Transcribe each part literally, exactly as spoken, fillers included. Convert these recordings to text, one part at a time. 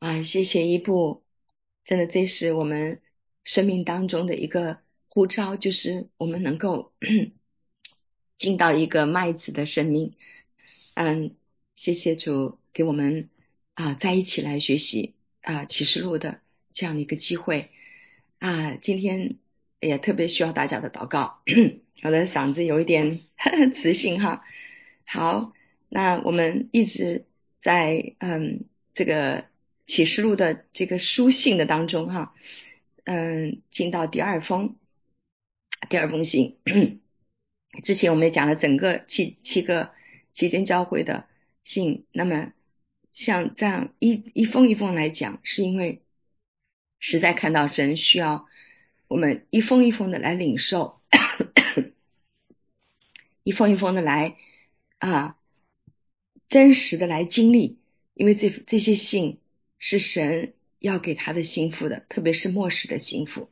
啊，谢谢一步，真的这是我们生命当中的一个呼召，就是我们能够进到一个麦子的生命。嗯，谢谢主给我们啊在一起来学习啊启示录的这样的一个机会啊。今天也特别需要大家的祷告，我的嗓子有一点磁性哈。好，那我们一直在嗯这个启示录的这个书信的当中哈，嗯，进到第二封第二封信。之前我们也讲了整个七七个七间教会的信，那么像这样一一封一封来讲，是因为实在看到神需要我们一封一封的来领受，一封一封的来啊真实的来经历，因为这这些信是神要给他的心腹的，特别是末世的心腹。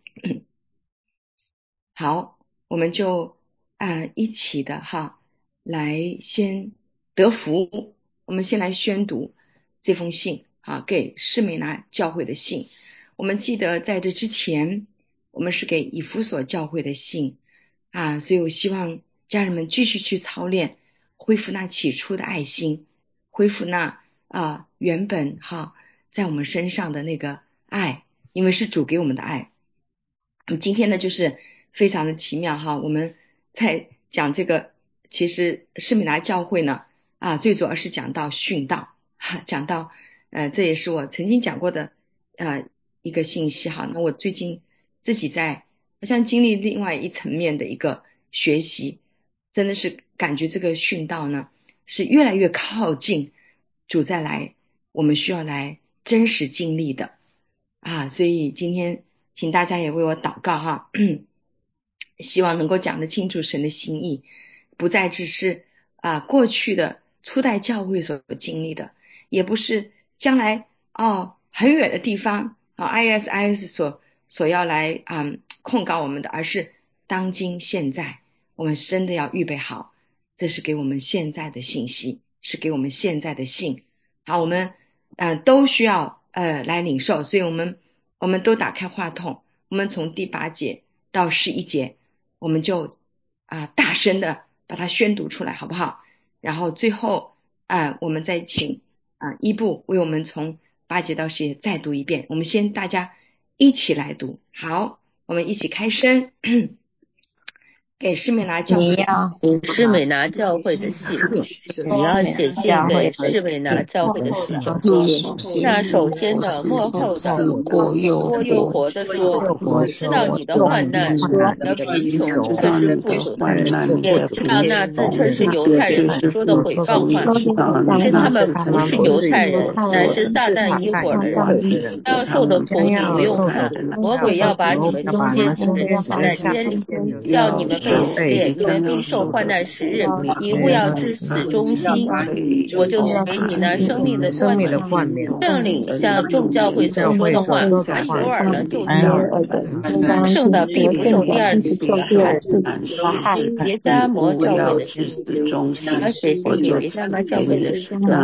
好，我们就啊一起的哈来先得福。我们先来宣读这封信啊，给士美拿教会的信。我们记得在这之前我们是给以弗所教会的信啊，所以我希望家人们继续去操练，恢复那起初的爱心，恢复那啊原本哈在我们身上的那个爱，因为是主给我们的爱。今天呢就是非常的奇妙哈，我们在讲这个，其实士美拿教会呢啊，最主要是讲到殉道哈，讲到呃，这也是我曾经讲过的呃一个信息哈。那我最近自己在好像经历另外一层面的一个学习，真的是感觉这个殉道呢是越来越靠近主再来，我们需要来真实经历的啊，所以今天请大家也为我祷告哈，希望能够讲得清楚神的心意，不再只是啊过去的初代教会所经历的，也不是将来哦很远的地方啊 I S I S 所所要来啊、嗯、控告我们的，而是当今现在我们真的要预备好，这是给我们现在的信息，是给我们现在的信。好，我们呃都需要呃来领受，所以我们我们都打开话筒，我们从第八节到十一节，我们就啊、呃、大声的把它宣读出来，好不好？然后最后啊、呃、我们再请啊、呃、一部为我们从八节到十节再读一遍，我们先大家一起来读。好，我们一起开声。给士美拿教会的给士美拿教会的信，你要写信给士美拿教会的使者说，那首先的末后的死过又活的说，我知道你的患难，你的贫穷却是富足的，也知道那自称是犹太人说的毁谤话，是他们不是犹太人，乃是撒旦一伙的人，要受的苦你不用怕，魔鬼要把你们中间的人挤在监里，叫你们被试炼，你们必受患难时日，你务要至死忠心，我就给你那生命的冠冕。圣灵向众教会所说的话，凡有耳的就听。得胜的必不受第二次死的害。结迦摩教会的信，要写信给结迦摩教会的使者，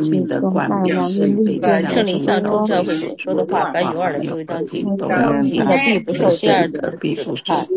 圣灵向众教会所说的话，凡有耳的就当听。得胜的必不受第二次死的害。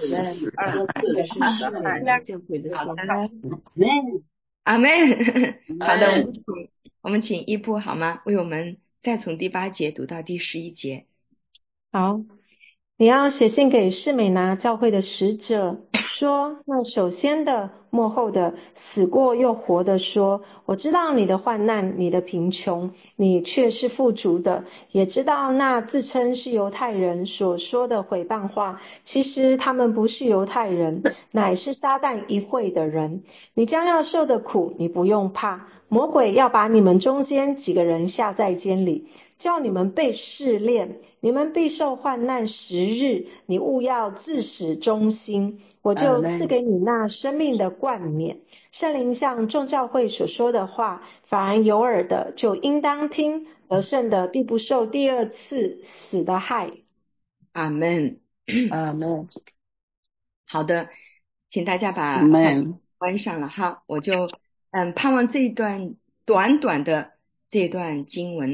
阿门。好的，我们请我们请一部好吗？为我们再从第八节读到第十一节。 好，你要写信给士美拿教会的使者说，那首先的末后的死过又活的说，我知道你的患难，你的贫穷，你却是富足的，也知道那自称是犹太人所说的毁谤话，其实他们不是犹太人，乃是撒旦一会的人。你将要受的苦你不用怕，魔鬼要把你们中间几个人下在监里，叫你们被试炼，你们必受患难十日，你务要自始忠心，我就赐给你那生命的冠冕。圣灵向众教会所说的话，凡有耳的就应当听，得胜的必不受第二次死的害。 阿门。 阿门。 好的，请大家把关上了哈，我就嗯盼望这一段短短的这段经文呢，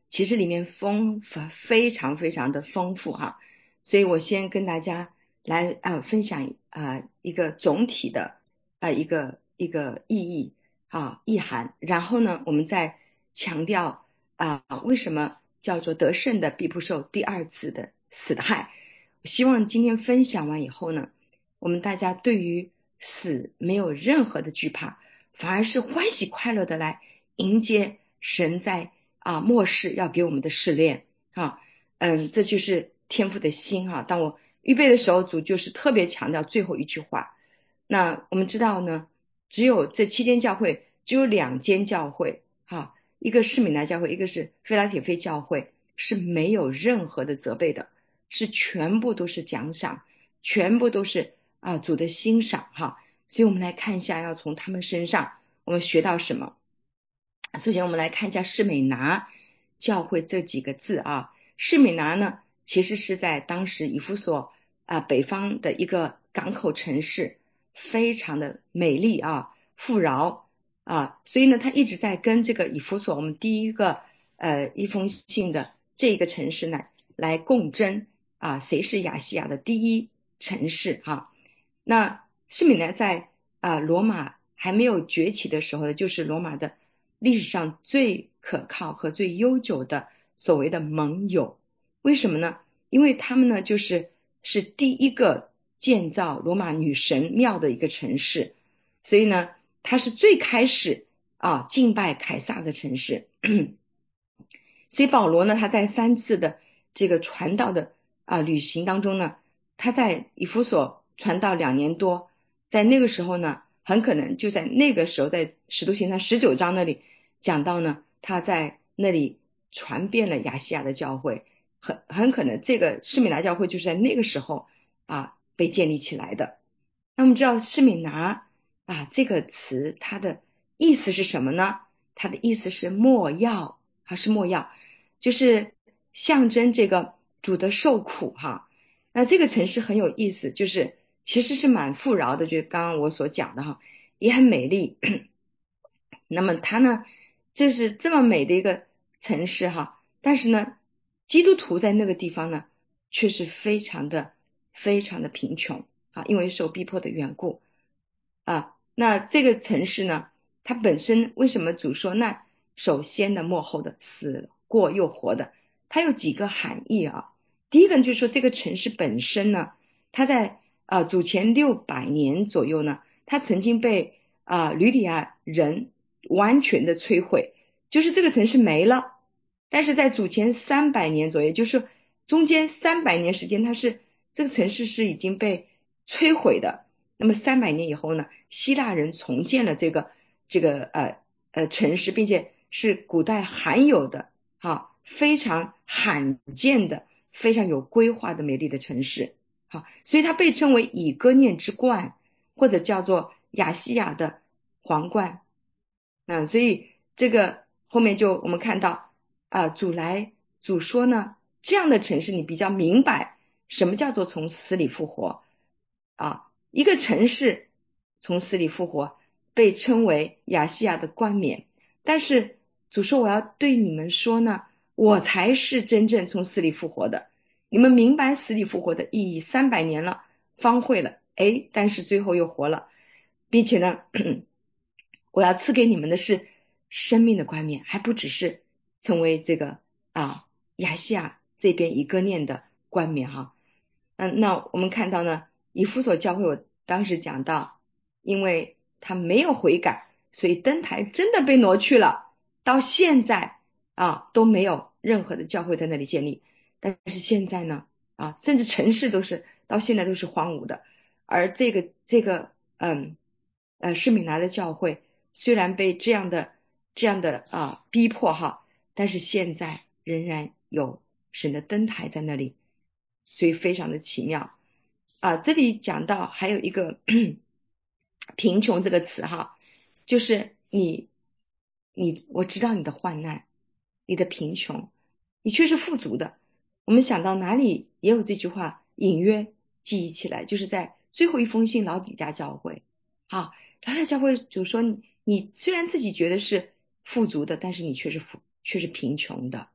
其实里面丰富非常非常的丰富哈，所以我先跟大家来呃分享呃一个总体的呃一个一个意义啊意涵，然后呢我们再强调啊、呃、为什么叫做得胜的必不受第二次的死的害。希望今天分享完以后呢，我们大家对于死没有任何的惧怕，反而是欢喜快乐的来迎接神在啊末世要给我们的试炼啊，嗯，这就是天父的心哈。当我预备的时候，主就是特别强调最后一句话。那我们知道呢，只有这七间教会，只有两间教会哈，一个是米拿教会，一个是菲拉铁菲教会，是没有任何的责备的，是全部都是奖赏，全部都是啊主的欣赏哈。所以我们来看一下，要从他们身上我们学到什么。首先我们来看一下士美拿教会这几个字啊，士美拿呢其实是在当时以弗所啊北方的一个港口城市，非常的美丽啊富饶啊，所以呢他一直在跟这个以弗所我们第一个呃一封信的这个城市呢来共争啊谁是亚细亚的第一城市啊。那士美拿在啊罗马还没有崛起的时候呢，就是罗马的历史上最可靠和最悠久的所谓的盟友。为什么呢？因为他们呢就是是第一个建造罗马女神庙的一个城市，所以呢它是最开始啊敬拜凯撒的城市。所以保罗呢他在三次的这个传道的啊旅行当中呢，他在以弗所传道两年多，在那个时候呢很可能就在那个时候在使徒行传十九章那里讲到呢，他在那里传遍了亚细亚的教会，很很可能这个士米拿教会就是在那个时候啊被建立起来的。那我们知道士米拿啊这个词它的意思是什么呢？它的意思是没药，还是没药，就是象征这个主的受苦哈。那这个城市很有意思，就是其实是蛮富饶的，就是刚刚我所讲的哈，也很美丽。那么它呢，这是这么美的一个城市哈，但是呢，基督徒在那个地方呢，却是非常的非常的贫穷啊，因为受逼迫的缘故啊。那这个城市呢，它本身为什么主说那首先的末后的死过又活的，它有几个含义啊。第一个就是说这个城市本身呢，它在呃主前六百年左右呢，它曾经被啊、呃、吕底亚人完全的摧毁，就是这个城市没了。但是在主前三百年左右，就是中间三百年时间，它是这个城市是已经被摧毁的。那么三百年以后呢，希腊人重建了这个这个呃呃城市，并且是古代罕有的哈，非常罕见的非常有规划的美丽的城市，好，所以它被称为以哥念之冠，或者叫做亚细亚的皇冠。那所以这个后面就我们看到啊、呃，主来主说呢，这样的城市你比较明白什么叫做从死里复活啊。一个城市从死里复活被称为亚细亚的冠冕，但是主说我要对你们说呢，我才是真正从死里复活的。你们明白死里复活的意义，三百年了方会了，诶，但是最后又活了，并且呢我要赐给你们的是生命的冠冕，还不只是成为这个啊亚细亚这边以哥念的冠冕哈。嗯，那我们看到呢，以弗所教会我当时讲到，因为他没有悔改，所以灯台真的被挪去了，到现在啊都没有任何的教会在那里建立。但是现在呢啊，甚至城市都是到现在都是荒芜的。而这个这个嗯呃士米拿的教会虽然被这样的这样的啊逼迫哈，但是现在仍然有神的灯台在那里，所以非常的奇妙啊。这里讲到还有一个贫穷这个词哈，就是你你我知道你的患难，你的贫穷，你却是富足的。我们想到哪里也有这句话隐约记忆起来，就是在最后一封信老底嘉教会啊，老底嘉教会就说你你虽然自己觉得是富足的，但是你却是富却是贫穷的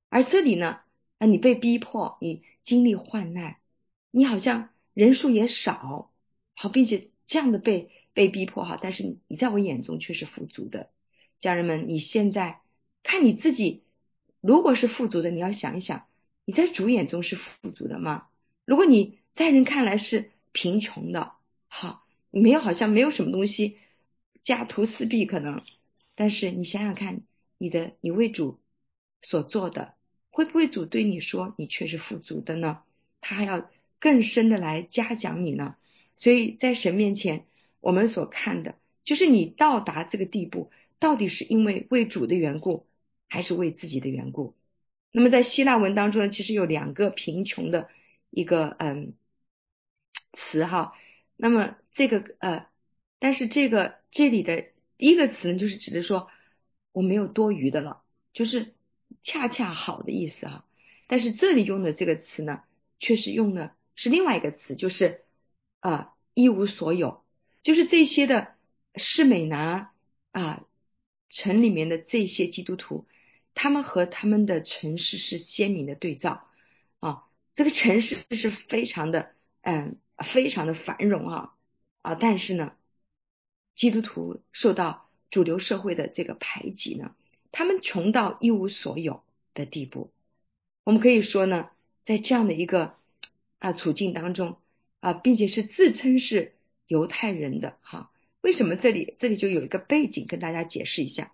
而这里呢，啊，你被逼迫，你经历患难，你好像人数也少，好，并且这样的被被逼迫哈，但是你你在我眼中却是富足的。家人们，你现在看你自己，如果是富足的，你要想一想，你在主眼中是富足的吗？如果你在人看来是贫穷的，好，你没有好像没有什么东西，家徒四壁可能，但是你想想看，你的你为主所做的，会不会主对你说你却是富足的呢？他还要更深的来嘉奖你呢。所以在神面前，我们所看的就是你到达这个地步，到底是因为为主的缘故，还是为自己的缘故？那么在希腊文当中呢，其实有两个贫穷的一个嗯词哈。那么这个呃，但是这个这里的第一个词呢，就是指的说我没有多余的了，就是恰恰好的意思哈。但是这里用的这个词呢，却是用的是另外一个词，就是啊一无所有，就是这些的士美拿啊城里面的这些基督徒，他们和他们的城市是鲜明的对照啊。这个城市是非常的嗯非常的繁荣啊啊，但是呢，基督徒受到主流社会的这个排挤呢，他们穷到一无所有的地步。我们可以说呢，在这样的一个啊处境当中啊，并且是自称是犹太人的哈，为什么这里这里就有一个背景跟大家解释一下？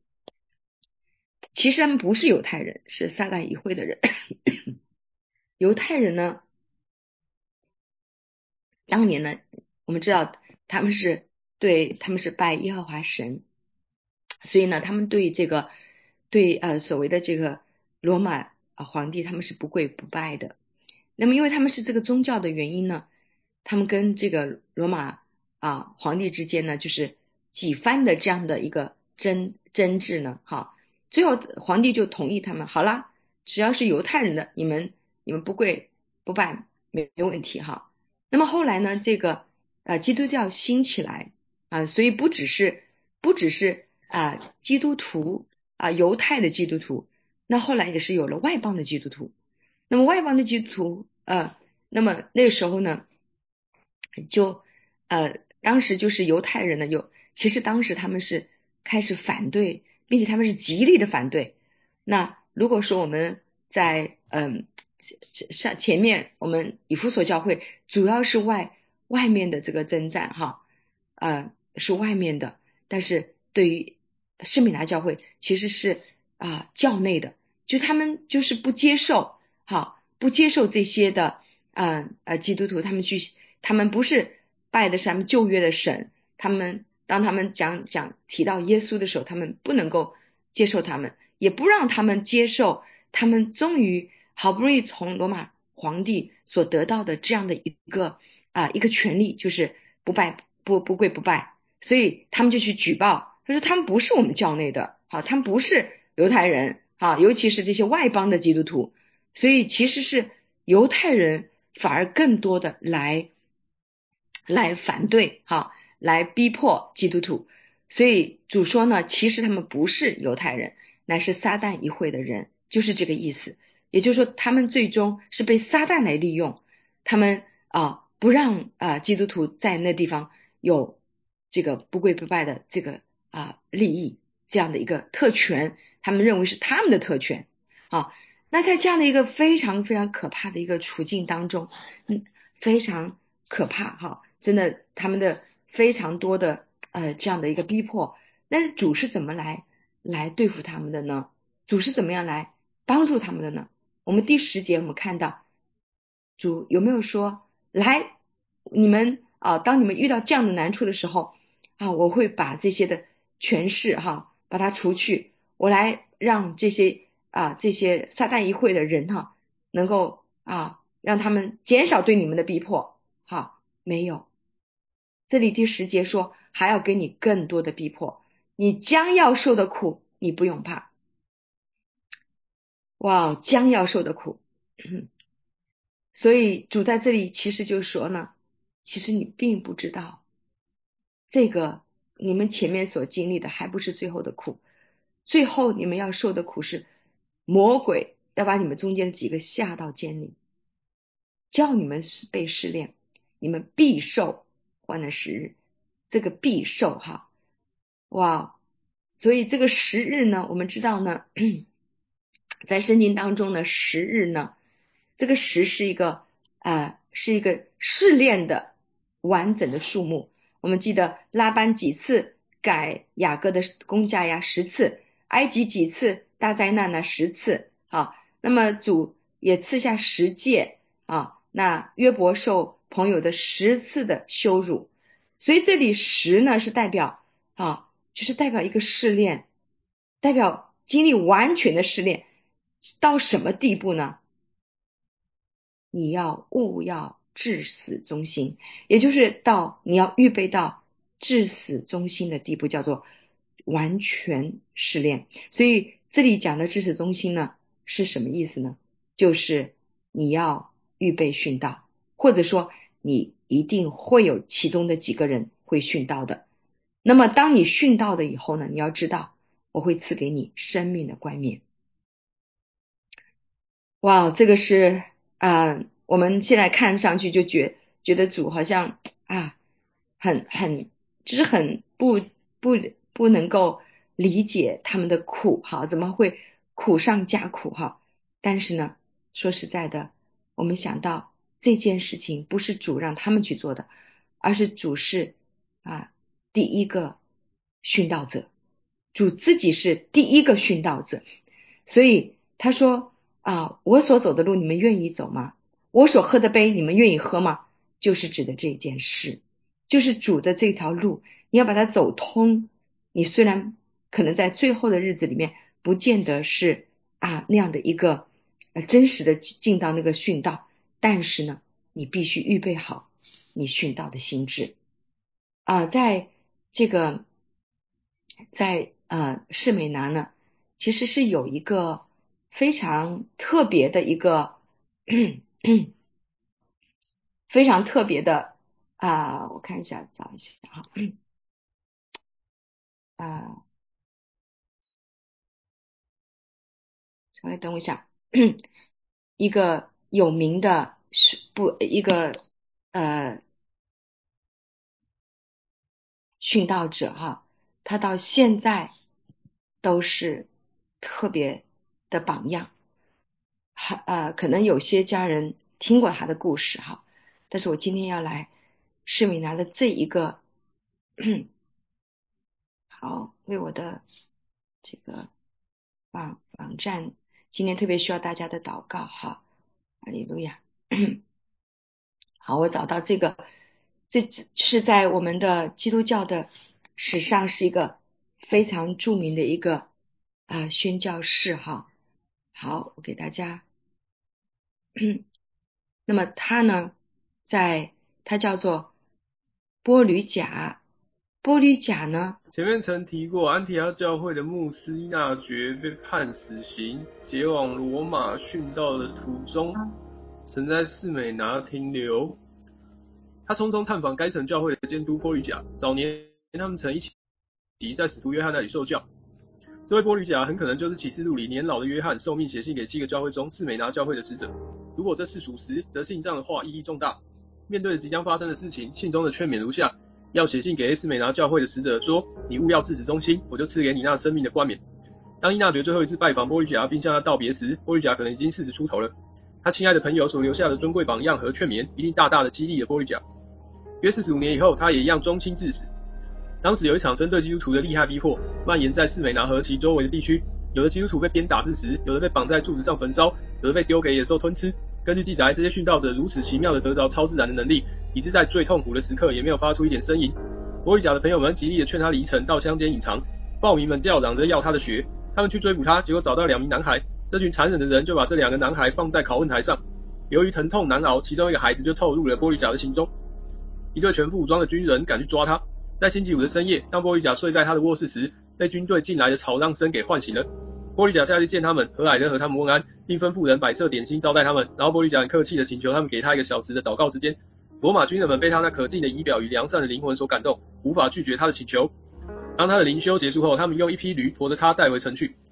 其实他们不是犹太人，是撒旦议会的人。犹太人呢，当年呢，我们知道他们是对他们是拜耶和华神，所以呢，他们对这个对呃所谓的这个罗马啊皇帝，他们是不跪不拜的。那么因为他们是这个宗教的原因呢，他们跟这个罗马啊皇帝之间呢，就是几番的这样的一个争争执呢，哈，最后皇帝就同意他们，好啦，只要是犹太人的，你们你们不跪不拜没没问题哈。那么后来呢，这个呃基督教兴起来啊，所以不只是不只是啊基督徒啊犹太的基督徒，那后来也是有了外邦的基督徒。那么外邦的基督徒呃，那么那个时候呢，就呃当时就是犹太人呢，有其实当时他们是开始反对，并且他们是极力的反对。那如果说我们在嗯上前面我们以弗所教会主要是外外面的这个征战哈，呃是外面的，但是对于圣米拿教会其实是啊、呃教内的，就他们就是不接受哈，不接受这些的呃呃基督徒，他们去他们不是拜的是他们旧约的神，他们当他们讲讲提到耶稣的时候，他们不能够接受他们，也不让他们接受他们终于好不容易从罗马皇帝所得到的这样的一个啊、呃、一个权利，就是不拜不不跪不拜，所以他们就去举报，他说他们不是我们教内的，好，他们不是犹太人，好，尤其是这些外邦的基督徒，所以其实是犹太人反而更多的来来反对哈，来逼迫基督徒。所以主说呢，其实他们不是犹太人，乃是撒旦议会的人，就是这个意思。也就是说，他们最终是被撒旦来利用，他们啊不让啊基督徒在那地方有这个不跪不拜的这个啊利益，这样的一个特权，他们认为是他们的特权啊。那在这样的一个非常非常可怕的一个处境当中，嗯，非常可怕哈，真的他们的非常多的呃这样的一个逼迫，但是主是怎么来来对付他们的呢？主是怎么样来帮助他们的呢？我们第十节我们看到主有没有说来你们啊，当你们遇到这样的难处的时候啊，我会把这些的权势哈把它除去，我来让这些啊这些撒旦议会的人哈能够啊让他们减少对你们的逼迫。好，没有，这里第十节说还要给你更多的逼迫，你将要受的苦你不用怕。哇，将要受的苦。所以主在这里其实就说呢，其实你并不知道这个你们前面所经历的还不是最后的苦，最后你们要受的苦是魔鬼要把你们中间几个下到监里，叫你们被试炼，你们必受患难十日。这个必受哈，哇，所以这个十日呢，我们知道呢，在圣经当中呢，十日呢，这个十是一个呃是一个试炼的完整的数目。我们记得拉班几次改雅各的工价呀，十次；埃及几次大灾难呢，十次啊。那么主也赐下十诫啊，那约伯受朋友的十次的羞辱。所以这里十呢是代表啊，就是代表一个试炼，代表经历完全的试炼。到什么地步呢？你要务要至死忠心，也就是到你要预备到至死忠心的地步，叫做完全试炼。所以这里讲的至死忠心呢是什么意思呢？就是你要预备殉道，或者说你一定会有其中的几个人会殉道的。那么当你殉道的以后呢，你要知道我会赐给你生命的冠冕。哇，这个是啊、呃，我们现在看上去就觉觉得主好像啊，很很就是很不不不能够理解他们的苦哈，怎么会苦上加苦哈？但是呢，说实在的，我们想到这件事情不是主让他们去做的，而是主是啊第一个殉道者，主自己是第一个殉道者，所以他说啊，我所走的路你们愿意走吗？我所喝的杯你们愿意喝吗？就是指的这件事，就是主的这条路，你要把它走通。你虽然可能在最后的日子里面不见得是啊那样的一个呃真实的进到那个殉道，但是呢，你必须预备好你殉道的心智啊。在这个在呃士美拿呢，其实是有一个非常特别的一个非常特别的啊、呃，我看一下找一下哈啊，稍微等我一下，一个有名的是不一个呃殉道者哈，他到现在都是特别的榜样。还呃，可能有些家人听过他的故事哈，但是我今天要来士美拿的这一个好为我的这个网网站今天特别需要大家的祷告哈，哈利路亚。好，我找到这个，这是在我们的基督教的史上是一个非常著名的一个啊、呃、宣教士哈。好，我给大家那么他呢，在他叫做波吕贾，波吕贾呢， 前面曾提过，安提阿教会的牧师伊纳爵被判死刑，前往罗马殉道的途中，曾在士美拿停留。他匆匆探访该城教会的监督波吕贾，早年他们曾一起在使徒约翰那里受教。这位波吕贾很可能就是启示录里年老的约翰受命写信给七个教会中士美拿教会的使者。如果这是属实，则信上的话意义重大。面对即将发生的事情，信中的劝勉如下：要写信给士美拿教会的使者说，你务要至死忠心，我就赐给你那生命的冠冕。当伊纳爵最后一次拜访波吕贾并向他道别时，波吕贾可能已经四十出头了。他亲爱的朋友所留下的尊贵榜样和劝勉，一定大大的激励了波吕贾。约四十五年以后，他也一样忠心至死。当时有一场针对基督徒的厉害逼迫，蔓延在士美拿和其周围的地区，有的基督徒被鞭打致死，有的被绑在柱子上焚烧，有的被丢给野兽吞吃。根据记载，这些殉道者如此奇妙的得着超自然的能力，以致在最痛苦的时刻也没有发出一点呻吟。波吕贾的朋友们极力的劝他离城到乡间隐藏，暴民们叫嚷着要他的血，他们去追捕他，结果找到两名男孩，这群残忍的人就把这两个男孩放在拷问台上。由于疼痛难熬，其中一个孩子就透露了波吕贾的行踪。一队全副武装的军人赶去抓他，在星期五的深夜，当波吕贾睡在他的卧室时，被军队进来的吵嚷声给唤醒了。波吕贾下去见他们，和蔼的和他们问安，并吩咐人摆设点心招待他们。然后波吕贾很客气的请求他们给他一个小时的祷告时间。罗马军人们被他那可敬的仪表与良善的灵魂所感动，无法拒绝他的请求。当他的灵修结束后，他们用一匹驴驮着他带回城去。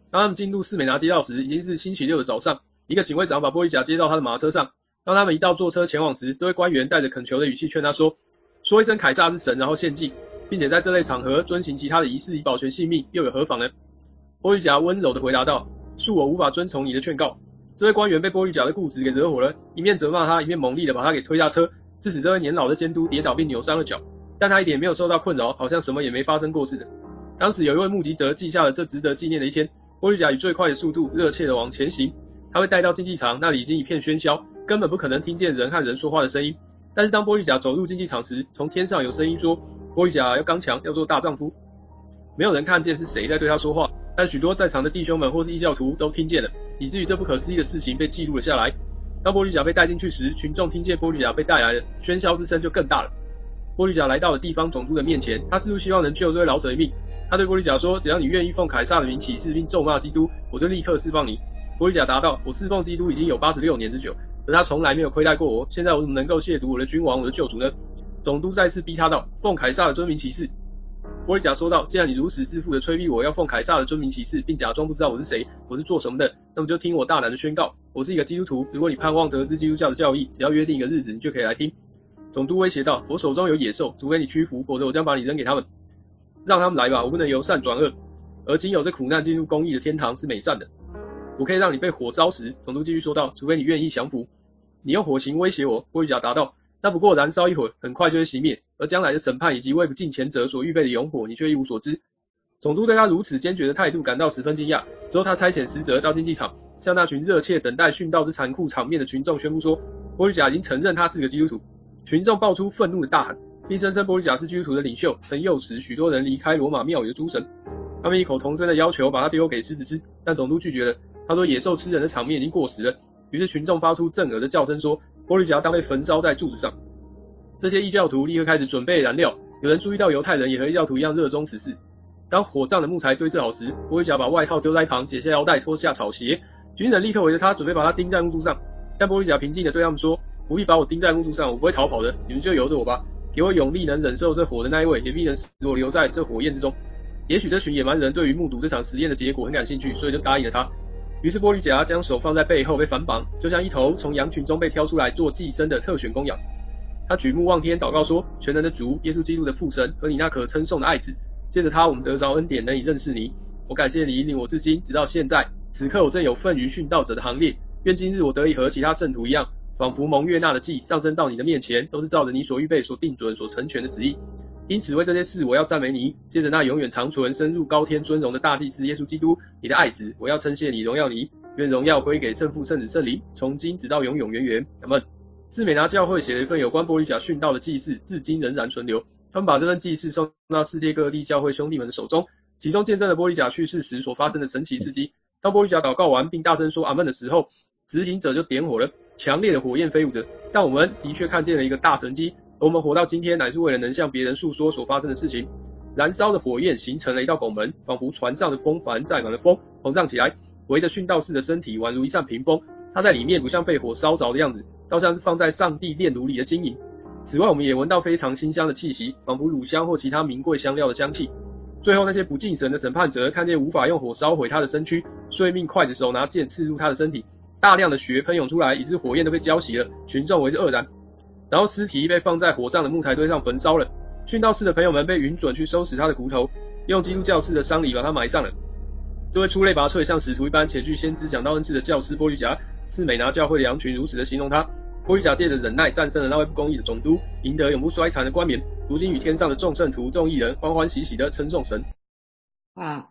当他们进入士美拿街道时，已经是星期六的早上。一个警卫长把波利甲接到他的马车上，当他们一到坐车前往时，这位官员带着恳求的语气劝他说：“说一声凯撒是神，然后献祭，并且在这类场合遵行其他的仪式以保全性命，又有何妨呢？”波利甲温柔地回答道：“恕我无法遵从你的劝告。”这位官员被波利甲的固执给惹火了，一面责骂他，一面猛力地把他给推下车，致使这位年老的监督跌倒并扭伤了脚。但他一点没有受到困扰，好像什么也没发生过似的。当时有一位目击者记下了这值得纪念的一天。波利甲以最快的速度热切地往前行，他被带到竞技场，那里已经一片喧嚣，根本不可能听见人和人说话的声音。但是当波利甲走入竞技场时，从天上有声音说：“波利甲要刚强，要做大丈夫。”没有人看见是谁在对他说话，但许多在场的弟兄们或是异教徒都听见了，以至于这不可思议的事情被记录了下来。当波利甲被带进去时，群众听见波利甲被带来了，喧嚣之声就更大了。波利甲来到了地方总督的面前，他似乎希望能救这位老者一命。他对波利甲说：“只要你愿意奉凯撒的名起誓并咒骂基督，我就立刻释放你。”波利甲答道：“我侍奉基督已经有八十六年之久，可他从来没有亏待过我，现在我怎么能够亵渎我的君王，我的救主呢？”总督再次逼他道：“奉凯撒的尊名起誓。”波利甲说道：“既然你如此自负的催逼我要奉凯撒的尊名起誓，并假装不知道我是谁，我是做什么的，那么就听我大胆的宣告，我是一个基督徒。如果你盼望得知基督教的教义，只要约定一个日子，你就可以来听。”总督威胁道：“我手中有野兽，除非你屈服，否则我将把你扔给他们。让他们来吧，我不能由善转恶，而仅有这苦难进入公义的天堂是美善的。我可以让你被火烧死。”总督继续说道：“除非你愿意降服。”你用火刑威胁我。波利甲答道：“那不过燃烧一会儿，很快就会熄灭，而将来的审判以及为不敬前者所预备的永火，你却一无所知。”总督对他如此坚决的态度感到十分惊讶。之后他差遣使者到竞技场，向那群热切等待殉道之残酷场面的群众宣布说，波利甲已经承认他是个基督徒。群众爆出愤怒的大喊，并声称波利甲是基督徒的领袖，曾诱使许多人离开罗马庙宇的诸神。他们异口同声的要求把他丢给狮子吃，但总督拒绝了。他说野兽吃人的场面已经过时了。于是群众发出震耳的叫声，说波利甲当被焚烧在柱子上。这些异教徒立刻开始准备燃料，有人注意到犹太人也和异教徒一样热衷此事。当火葬的木材堆置好时，波利甲把外套丢在一旁，解下腰带，脱下草鞋。军人立刻围着他，准备把他钉在木柱上。但波利甲平静地对他们说：“不必把我钉在木柱上，我不会逃跑的，你们就由着我吧。给我勇力能忍受这火的那一位，也必能使我留在这火焰之中。”也许这群野蛮人对于目睹这场实验的结果很感兴趣，所以就答应了他。于是波利甲将手放在背后被反绑，就像一头从羊群中被挑出来做寄生的特选公羊。他举目望天祷告说：“全能的主，耶稣基督的父神和你那可称颂的爱子，借着他我们得着恩典，能以认识你。我感谢你引领我至今，直到现在。此刻我正有份于殉道者的行列，愿今日我得以和其他圣徒一样，仿佛蒙悦纳的祭，上升到你的面前，都是照着你所预备、所定准、所成全的旨意。因此为这些事我要赞美你，借着那永远长存、深入高天尊荣的大祭司耶稣基督，你的爱子，我要称谢你、荣耀你。愿荣耀归给圣父、圣子、圣灵，从今直到永永远远。阿们。士美拿教会写了一份有关波利甲殉道的记事，至今仍然存留。他们把这份记事送到世界各地教会兄弟们的手中，其中见证了波利甲去世时所发生的神奇事迹。当波利甲祷告完并大声说阿们的时候，执行者就点火了，强烈的火焰飞舞着。但我们的确看见了一个大神迹，而我们活到今天乃是为了能向别人诉说所发生的事情。燃烧的火焰形成了一道拱门，仿佛船上的风帆载满了风，膨胀起来，围着殉道士的身体宛如一扇屏风。他在里面不像被火烧着的样子，倒像是放在上帝炼炉里的金银。此外我们也闻到非常馨香的气息，仿佛乳香或其他名贵香料的香气。最后那些不敬神的审判者看见无法用火烧毁他的身躯，遂命刽子手拿剑刺入他的身体，大量的血喷涌出来，以致火焰都被浇熄了，群众为之愕然。然后尸体被放在火葬的木材堆上焚烧了。殉道士的朋友们被允准去收拾他的骨头，用基督教式的丧礼把他埋上了。这位出类拔萃像使徒一般且具先知讲道恩赐的教师波利甲，是美拿教会的羊群如此的形容他。波利甲借着忍耐战胜了那位不公义的总督，赢得永不衰残的冠冕，如今与天上的众圣徒众义人欢欢喜喜的称颂神。 啊，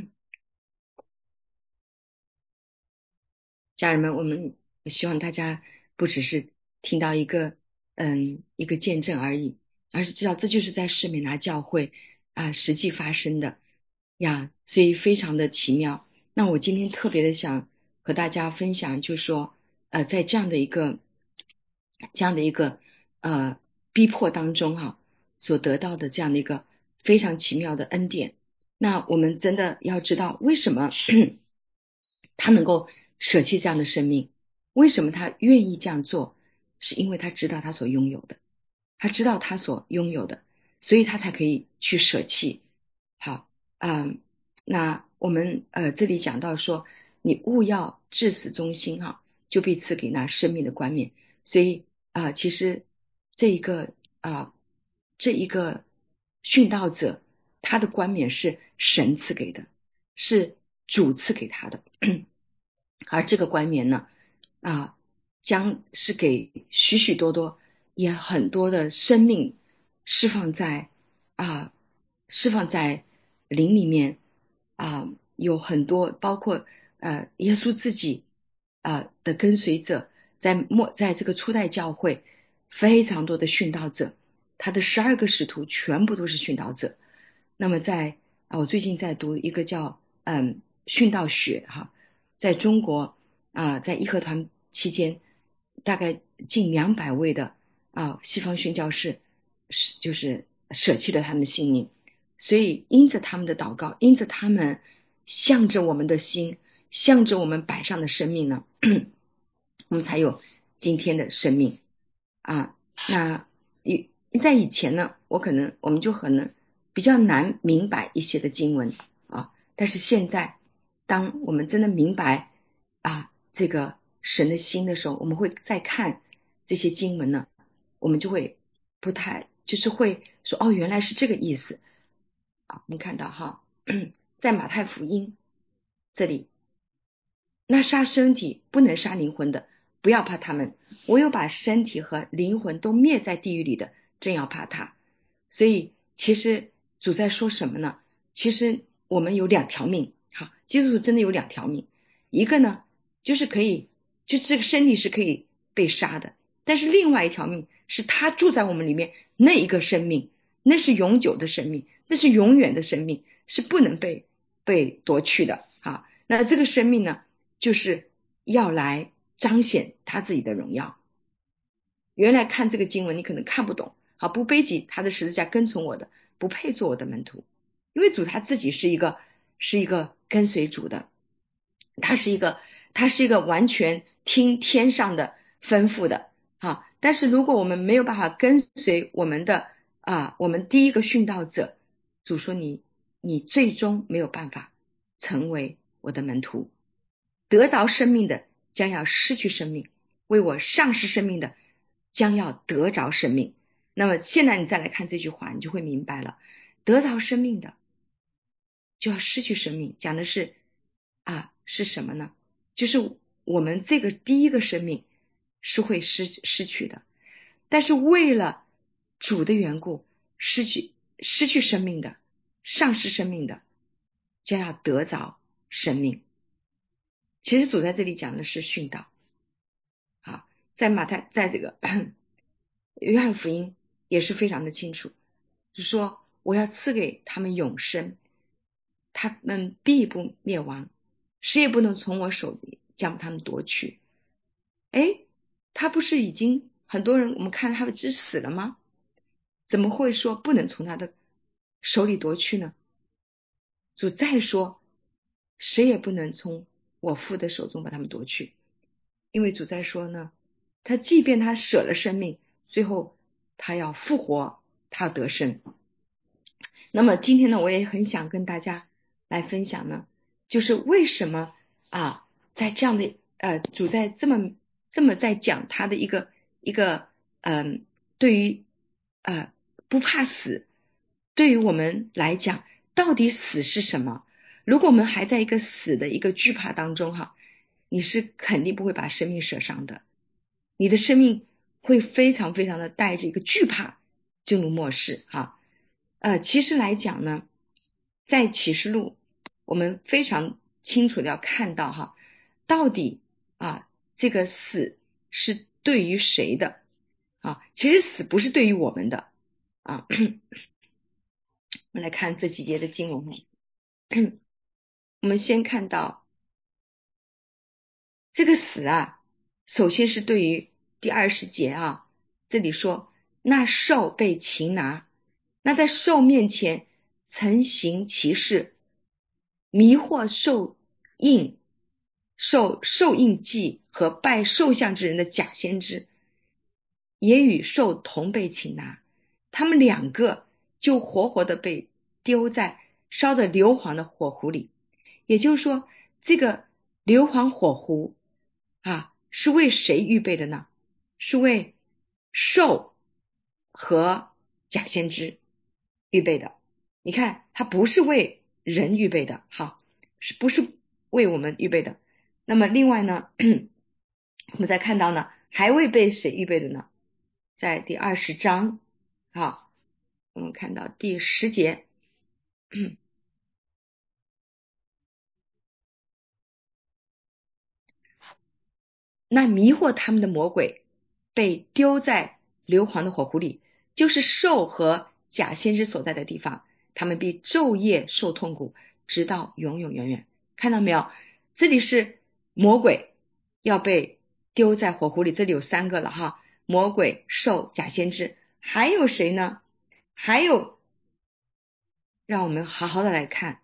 家人们，我们希望大家不只是听到一个嗯一个见证而已，而是知道这就是在士美拿教会啊实际发生的呀，所以非常的奇妙。那我今天特别的想和大家分享，就是说呃在这样的一个这样的一个呃逼迫当中哈、啊，所得到的这样的一个非常奇妙的恩典。那我们真的要知道为什么他能够舍弃这样的生命，为什么他愿意这样做，是因为他知道他所拥有的，他知道他所拥有的，所以他才可以去舍弃。好，嗯，那我们呃这里讲到说，你务要至死忠心哈，就必赐给那生命的冠冕。所以啊、呃，其实这一个啊、呃、这一个殉道者，他的冠冕是神赐给的，是主赐给他的。而这个冠冕呢啊、呃，将是给许许多多也很多的生命释放在啊、呃、释放在灵里面啊、呃，有很多包括呃耶稣自己啊、呃、的跟随者，在末在这个初代教会非常多的殉道者，他的十二个使徒全部都是殉道者。那么在啊，我最近在读一个叫嗯殉道学哈，在中国啊，在义和团期间，大概近两百位的啊西方宣教士是就是舍弃了他们的性命，所以因着他们的祷告，因着他们向着我们的心，向着我们摆上的生命呢，我们才有今天的生命啊。那以在以前呢，我可能我们就可能比较难明白一些的经文啊，但是现在当我们真的明白啊这个神的心的时候，我们会再看这些经文呢，我们就会不太就是会说哦，原来是这个意思啊。我们看到哈，在马太福音这里，那杀身体不能杀灵魂的，不要怕他们，我有把身体和灵魂都灭在地狱里的，真要怕他。所以其实主在说什么呢？其实我们有两条命，好，基督徒真的有两条命，一个呢就是可以，就这个身体是可以被杀的，但是另外一条命是他住在我们里面，那一个生命，那是永久的生命，那是永远的生命，是不能被被夺去的。好，那这个生命呢，就是要来彰显他自己的荣耀。原来看这个经文你可能看不懂，好，不背起他的十字架跟从我的，不配做我的门徒。因为主他自己是一个是一个跟随主的，他是一个他是一个完全听天上的吩咐的啊。但是如果我们没有办法跟随我们的啊，我们第一个殉道者，主说你你最终没有办法成为我的门徒。得着生命的将要失去生命，为我丧失生命的将要得着生命。那么现在你再来看这句话，你就会明白了，得着生命的就要失去生命，讲的是啊是什么呢？就是我们这个第一个生命是会失失去的，但是为了主的缘故，失去失去生命的，丧失生命的将要得着生命。其实主在这里讲的是殉道。好，在马太在这个约翰福音也是非常的清楚，就是说我要赐给他们永生，他们必不灭亡，谁也不能从我手里将他们夺去。诶，他不是已经很多人我们看他们只死了吗？怎么会说不能从他的手里夺去呢？主再说谁也不能从我父的手中把他们夺去，因为主在说呢，他即便他舍了生命，最后他要复活，他要得生。那么今天呢，我也很想跟大家来分享呢，就是为什么啊，在这样的呃，主在这么这么在讲他的一个一个嗯、呃，对于呃不怕死，对于我们来讲，到底死是什么？如果我们还在一个死的一个惧怕当中哈，你是肯定不会把生命舍上的，你的生命会非常非常的带着一个惧怕进入末世哈。呃，其实来讲呢，在启示录我们非常清楚的要看到哈，到底啊这个死是对于谁的啊？其实死不是对于我们的啊。我们来看这几节的经文。我们先看到这个死啊，首先是对于第二十节啊，这里说那兽被擒拿，那在兽面前曾行其事，迷惑兽印受兽印记和拜兽像之人的假先知，也与兽同被擒拿，他们两个就活活的被丢在烧得硫磺的火湖里， 也就是说，这个硫磺火湖啊，是为谁预备的呢？是为兽和假先知预备的。你看，它不是为人预备的，好，是不是为我们预备的？那么另外呢，我们再看到呢，还未被谁预备的呢？在第二十章，好，我们看到第十节，那迷惑他们的魔鬼被丢在硫磺的火湖里，就是兽和假先知所在的地方，他们必昼夜受痛苦，直到永永远远。看到没有？这里是魔鬼要被丢在火湖里，这里有三个了哈，魔鬼、兽、假先知，还有谁呢？还有，让我们好好的来看，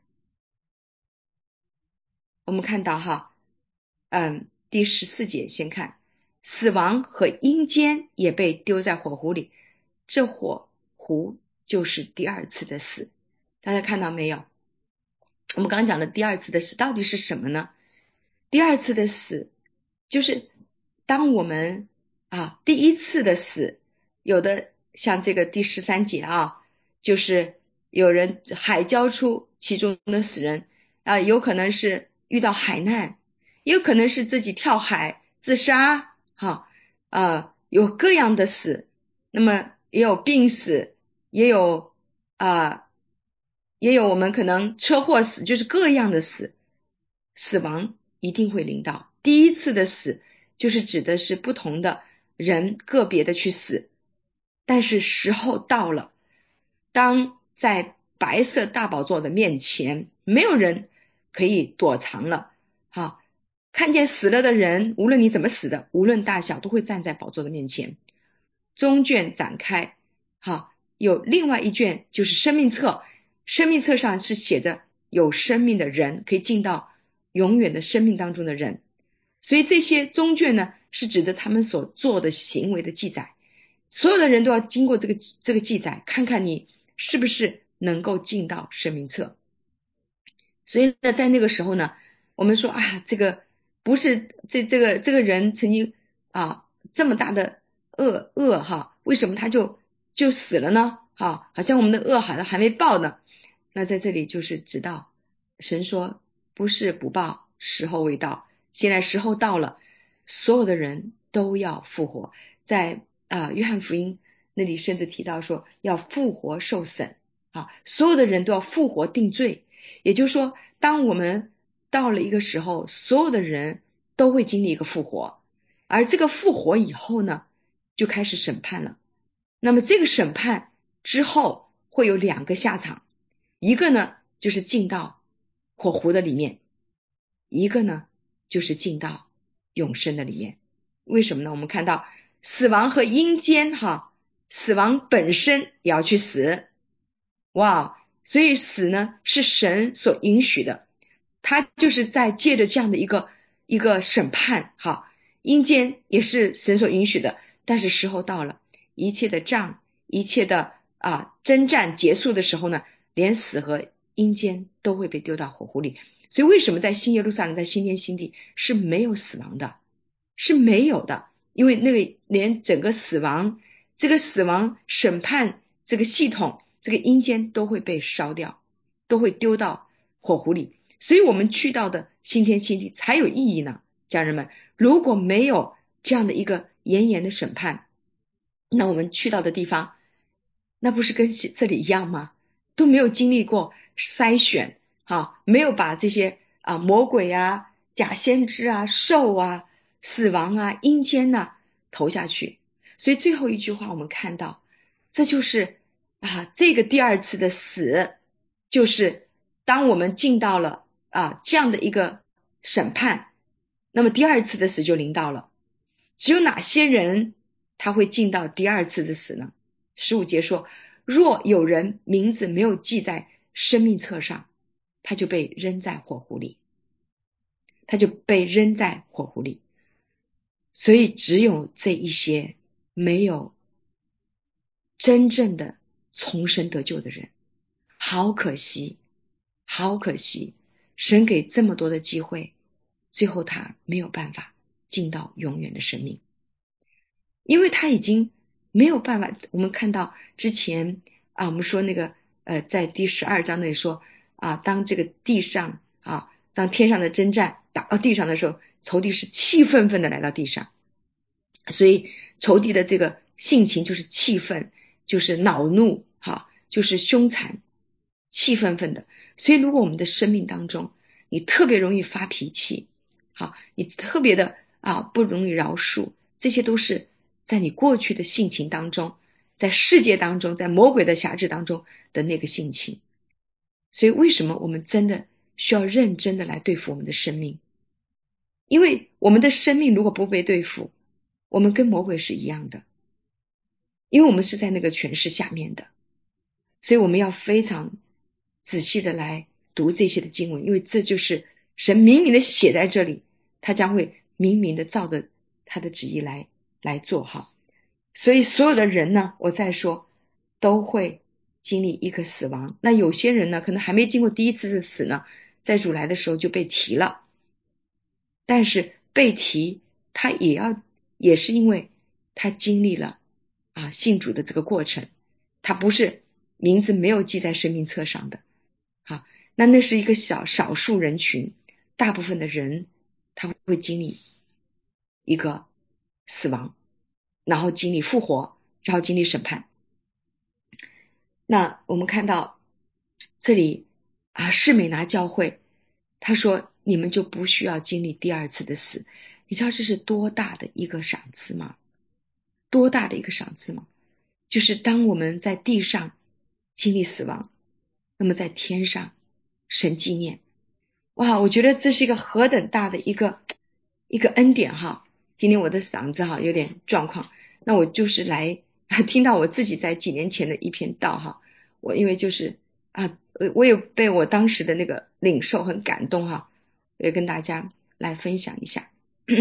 我们看到哈，嗯，第十四节先看，死亡和阴间也被丢在火湖里，这火湖就是第二次的死。大家看到没有？我们刚刚讲的第二次的死到底是什么呢？第二次的死就是当我们啊第一次的死，有的像这个第十三节啊，就是有人海交出其中的死人啊，有可能是遇到海难，也有可能是自己跳海自杀，哈啊，有各样的死，那么也有病死，也有啊。也有我们可能车祸死，就是各样的死，死亡一定会临到。第一次的死就是指的是不同的人个别的去死，但是时候到了，当在白色大宝座的面前，没有人可以躲藏了，好，看见死了的人，无论你怎么死的，无论大小，都会站在宝座的面前。中卷展开，好，有另外一卷就是生命册，生命册上是写着有生命的人可以进到永远的生命当中的人，所以这些中卷呢是指的他们所做的行为的记载，所有的人都要经过这个这个记载，看看你是不是能够进到生命册。所以呢，在那个时候呢，我们说啊，这个不是这这个这个人曾经啊这么大的恶恶哈，为什么他就就死了呢？哈，好像我们的恶好像还没报呢。那在这里就是知道，神说不是不报，时候未到，现在时候到了，所有的人都要复活。在啊约翰福音那里甚至提到说要复活受审啊，所有的人都要复活定罪。也就是说，当我们到了一个时候，所有的人都会经历一个复活，而这个复活以后呢，就开始审判了。那么这个审判之后会有两个下场，一个呢就是进到火湖的里面，一个呢就是进到永生的里面。为什么呢？我们看到死亡和阴间哈，死亡本身也要去死，哇，所以死呢是神所允许的，他就是在借着这样的一个一个审判哈，阴间也是神所允许的，但是时候到了，一切的仗，一切的啊征战结束的时候呢，连死和阴间都会被丢到火湖里。所以为什么在新耶路撒冷，在新天新地是没有死亡的，是没有的，因为那个连整个死亡这个死亡审判这个系统，这个阴间都会被烧掉，都会丢到火湖里。所以我们去到的新天新地才有意义呢，家人们，如果没有这样的一个严严的审判，那我们去到的地方那不是跟这里一样吗？都没有经历过筛选啊，没有把这些啊魔鬼啊、假先知啊、兽啊、死亡啊、阴间啊投下去。所以最后一句话我们看到，这就是啊这个第二次的死，就是当我们进到了啊这样的一个审判，那么第二次的死就临到了。只有哪些人他会进到第二次的死呢？十五节说，若有人名字没有记在生命册上，他就被扔在火湖里，他就被扔在火湖里。所以只有这一些没有真正的重生得救的人，好可惜，好可惜。 神给这么多的机会，最后他没有办法进到永远的生命，因为他已经没有办法。我们看到之前啊，我们说那个呃，在第十二章那里说啊，当这个地上啊，当天上的征战打到地上的时候，仇敌是气愤愤的来到地上，所以仇敌的这个性情就是气愤，就是恼怒，哈，就是凶残，气愤愤的。所以如果我们的生命当中你特别容易发脾气，好，你特别的啊不容易饶恕，这些都是在你过去的性情当中，在世界当中，在魔鬼的辖制当中的那个性情。所以为什么我们真的需要认真的来对付我们的生命？因为我们的生命如果不被对付，我们跟魔鬼是一样的，因为我们是在那个权势下面的。所以我们要非常仔细的来读这些的经文，因为这就是神明明的写在这里，他将会明明的照着他的旨意来来做哈。所以所有的人呢，我再说都会经历一个死亡。那有些人呢，可能还没经过第一次的死呢，在主来的时候就被提了，但是被提他也要也是因为他经历了啊信主的这个过程，他不是名字没有记在生命册上的。好，那那是一个小少数人群，大部分的人他会经历一个死亡，然后经历复活，然后经历审判。那我们看到这里啊，士美拿教会他说你们就不需要经历第二次的死。你知道这是多大的一个赏赐吗？多大的一个赏赐吗？就是当我们在地上经历死亡，那么在天上神纪念。哇，我觉得这是一个何等大的一个一个恩典哈。今天我的嗓子哈有点状况，那我就是来听到我自己在几年前的一篇道哈，我因为就是啊，我也被我当时的那个领受很感动哈，也跟大家来分享一下。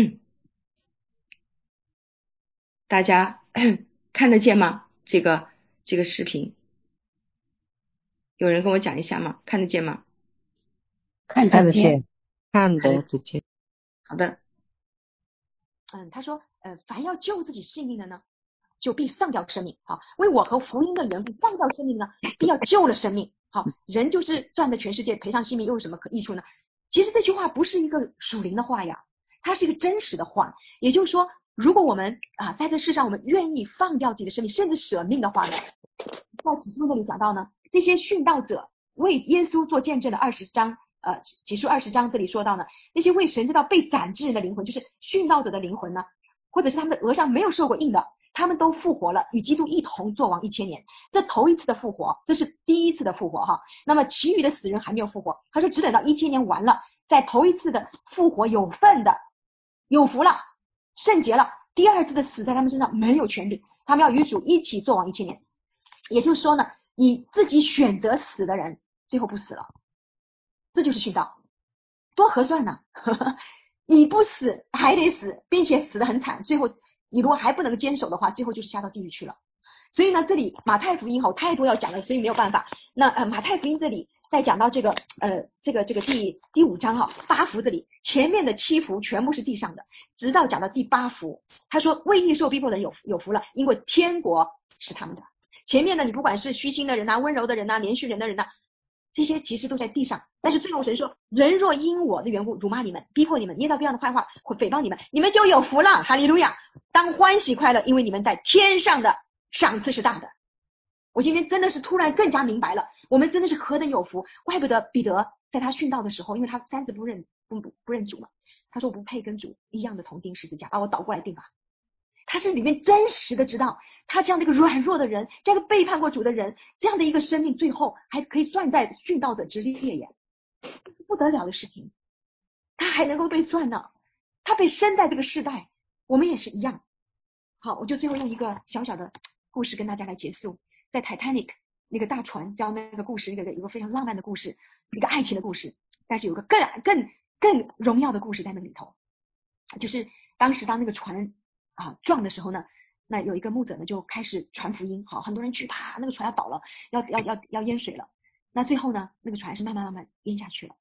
大家看得见吗？这个这个视频有人跟我讲一下吗？看得见吗？ 看得见，看得见。 好的。 嗯，他说，呃，凡要救自己性命的呢，就必丧掉生命。好，为我和福音的缘故丧掉生命呢，必要救了生命。好，人就是赚的全世界，赔上性命又有什么可益处呢？其实这句话不是一个属灵的话呀，它是一个真实的话。也就是说，如果我们啊在这世上我们愿意放掉自己的生命，甚至舍命的话呢，在启示录这里讲到呢，这些殉道者为耶稣做见证的二十章。呃，启示二十章这里说到呢，那些为神知道被斩之人的灵魂，就是殉道者的灵魂呢，或者是他们的额上没有受过印的，他们都复活了，与基督一同作王一千年。这头一次的复活，这是第一次的复活哈。那么其余的死人还没有复活，他说只等到一千年完了，在头一次的复活有份的，有福了，圣洁了。第二次的死在他们身上没有权利，他们要与主一起作王一千年。也就是说呢，你自己选择死的人，最后不死了。这就是殉道，多合算呢！你不死还得死，并且死得很惨，最后你如果还不能坚守的话，最后就是下到地狱去了。所以呢，这里马太福音好太多要讲了，所以没有办法。那呃马太福音这里再讲到这个呃这个这个第第五章哈，八福这里前面的七福全部是地上的，直到讲到第八福，他说为义受逼迫的人有有福了，因为天国是他们的。前面的你不管是虚心的人呐、温柔的人呐、连续人的人呐，这些其实都在地上，但是最后神说，人若因我的缘故辱骂你们，逼迫你们，捏造各样的坏话，会诽谤你们，你们就有福了，哈利路亚，当欢喜快乐，因为你们在天上的赏赐是大的。我今天真的是突然更加明白了，我们真的是何等有福，怪不得彼得在他殉道的时候，因为他三次不认不不不认主嘛，他说我不配跟主一样的同钉十字架，把我倒过来钉吧。他是里面真实的知道，他这样的一个软弱的人，这样的背叛过主的人，这样的一个生命，最后还可以算在殉道者之列耶，这是不得了的事情。他还能够被算呢，他被生在这个世代，我们也是一样。好，我就最后用一个小小的故事跟大家来结束。在 Titanic 那个大船教那个故事，那个一个非常浪漫的故事，一个爱情的故事，但是有个更更更荣耀的故事在那里头，就是当时当那个船啊撞的时候呢，那有一个牧者呢就开始传福音，好，很多人惧怕，那个船要倒了，要要要要淹水了。那最后呢，那个船是慢慢慢慢淹下去了。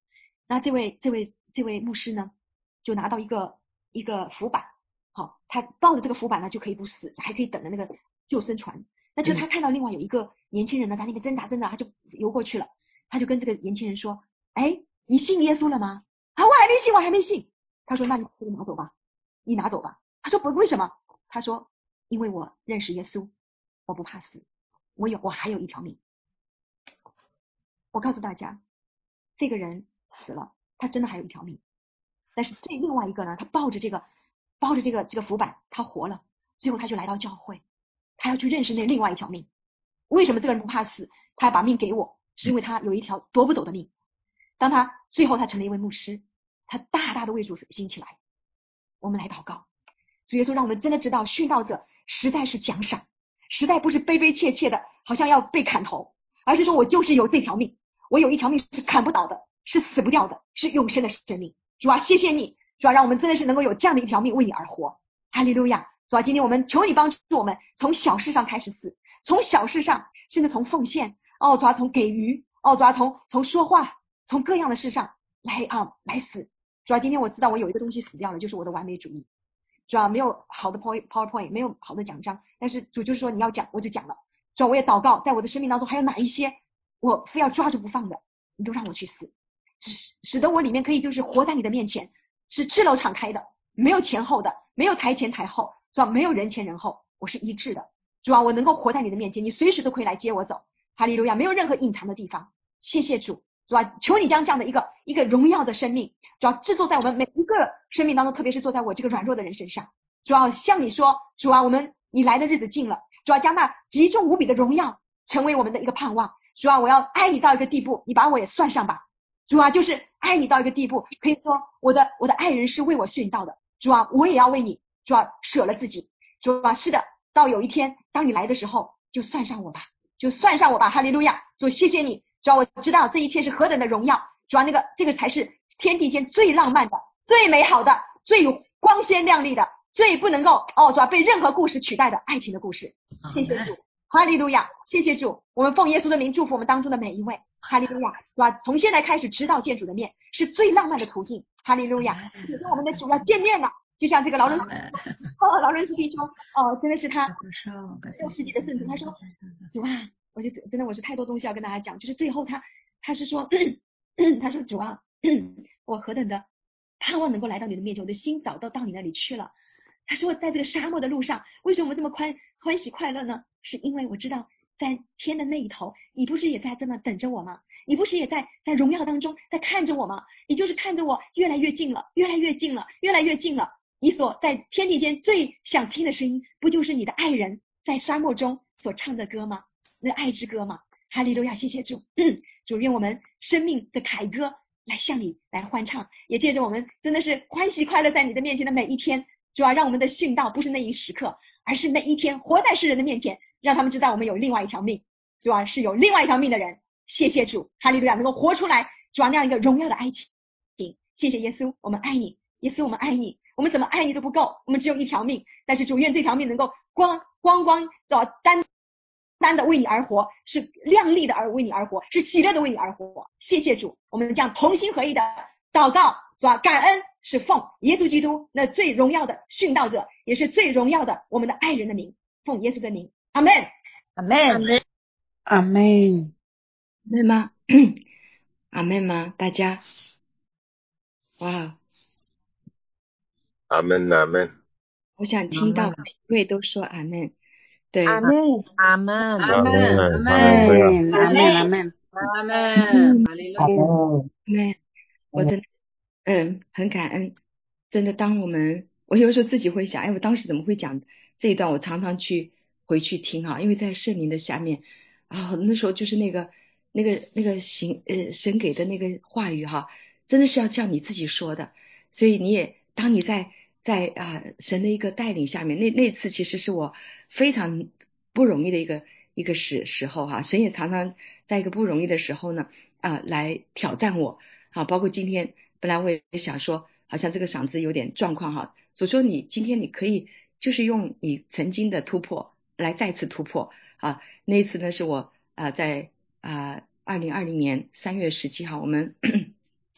那这位这位这位牧师呢，就拿到一个一个浮板，好，他抱着这个浮板呢就可以不死，还可以等着那个救生船。那就他看到另外有一个年轻人呢，在那边挣扎挣扎，他就游过去了。他就跟这个年轻人说：“哎，你信耶稣了吗？”啊，我还没信，我还没信。他说：“那你这个拿走吧，你拿走吧。”他说：“不，为什么？”他说：“因为我认识耶稣，我不怕死，我有我还有一条命。”我告诉大家，这个人死了，他真的还有一条命。但是这另外一个呢，他抱着这个抱着这个这个浮板，他活了。最后他就来到教会，他要去认识那另外一条命。为什么这个人不怕死？他要把命给我，是因为他有一条夺不走的命。当他最后他成了一位牧师，他大大的为主兴起来。我们来祷告，主耶稣，让我们真的知道殉道者实在是奖赏，实在不是悲悲切切的好像要被砍头，而是说我就是有这条命，我有一条命是砍不倒的，是死不掉的，是永生的生命。主啊，谢谢你，主啊，让我们真的是能够有这样的一条命为你而活。哈利路亚。主啊，今天我们求你帮助我们从小事上开始死，从小事上，甚至从奉献，哦主啊，从给予，哦主啊，从从说话，从各样的事上来啊来死。主啊，今天我知道我有一个东西死掉了，就是我的完美主义。主啊，没有好的 PowerPoint， 没有好的讲章，但是主就是说你要讲我就讲了。主啊，我也祷告，在我的生命当中还有哪一些我非要抓住不放的，你都让我去死，使使得我里面可以就是活在你的面前，是赤裸敞开的，没有前后的，没有台前台后，主啊，没有人前人后，我是一致的。主啊，我能够活在你的面前，你随时都可以来接我走。哈利路亚，没有任何隐藏的地方。谢谢主。主啊，求你将这样的一个一个荣耀的生命，主要制作在我们每一个生命当中，特别是坐在我这个软弱的人身上。主要向你说，主啊，我们你来的日子近了，主要将那极重无比的荣耀成为我们的一个盼望。主啊，我要爱你到一个地步，你把我也算上吧。主啊，就是爱你到一个地步，可以说我的我的爱人是为我殉道的。主啊，我也要为你，主啊，舍了自己。主啊，是的，到有一天当你来的时候，就算上我吧，就算上我吧。哈利路亚。主，谢谢你。主啊，我知道这一切是何等的荣耀。主啊，那个这个才是天地间最浪漫的、最美好的、最光鲜亮丽的、最不能够哦，主啊，被任何故事取代的爱情的故事。谢谢主，哈利路亚。谢谢主，我们奉耶稣的名祝福我们当中的每一位。哈利路亚，主啊，从现在开始直到见主的面，是最浪漫的途径。哈利路亚，你跟我们的主要见面了，就像这个劳伦斯哦，劳伦斯弟兄哦，真的是他六世纪的圣徒，他说主啊，我就真的我是太多东西要跟大家讲，就是最后他他是说他说主啊，我何等的盼望能够来到你的面前，我的心早都到你那里去了。他说在这个沙漠的路上，为什么我们这么欢欢喜快乐呢？是因为我知道在天的那一头，你不是也在这么等着我吗？你不是也在在荣耀当中在看着我吗？你就是看着我越来越近了，越来越近了，越来越近了。你所在天地间最想听的声音，不就是你的爱人在沙漠中所唱的歌吗？那爱之歌吗？哈利路亚，谢谢主。主，愿我们生命的凯歌来向你来欢唱，也借着我们真的是欢喜快乐在你的面前的每一天。主啊，让我们的殉道不是那一时刻，而是那一天活在世人的面前，让他们知道我们有另外一条命。主啊，是有另外一条命的人。谢谢主，哈利路亚，能够活出来主啊那样一个荣耀的爱情。谢谢耶稣，我们爱你，耶稣我们爱你，我们怎么爱你都不够，我们只有一条命，但是主愿这条命能够光光光单单的为你而活，是亮丽的而为你而活，是喜乐的为你而活。谢谢主，我们这样同心合意的祷告，主啊，感恩是奉耶稣基督那最荣耀的殉道者，也是最荣耀的我们的爱人的名，奉耶稣的名，阿们， 阿们， 阿们， 阿们吗？阿们吗？大家，哇， 阿们阿们， 我想听到每一位都说阿们。对， 阿们， 阿们， 阿们阿们， 对呀， 阿们， 阿们， 阿们，哈利路亚， 阿们，我真的嗯很感恩。真的，当我们我有时候自己会想，哎，我当时怎么会讲这一段？我常常去回去听哈，因为在圣灵的下面啊，那时候就是那个那个那个行呃神给的那个话语哈，真的是要像你自己说的。所以你也当你在在啊神的一个带领下面，那那次其实是我非常不容易的一个一个时时候哈，神也常常在一个不容易的时候呢啊来挑战我啊，包括今天本来我也想说。好像这个嗓子有点状况哈，所以说你今天你可以就是用你曾经的突破来再次突破啊。那一次呢是我啊、呃、在啊二零二零年三月十七号，我们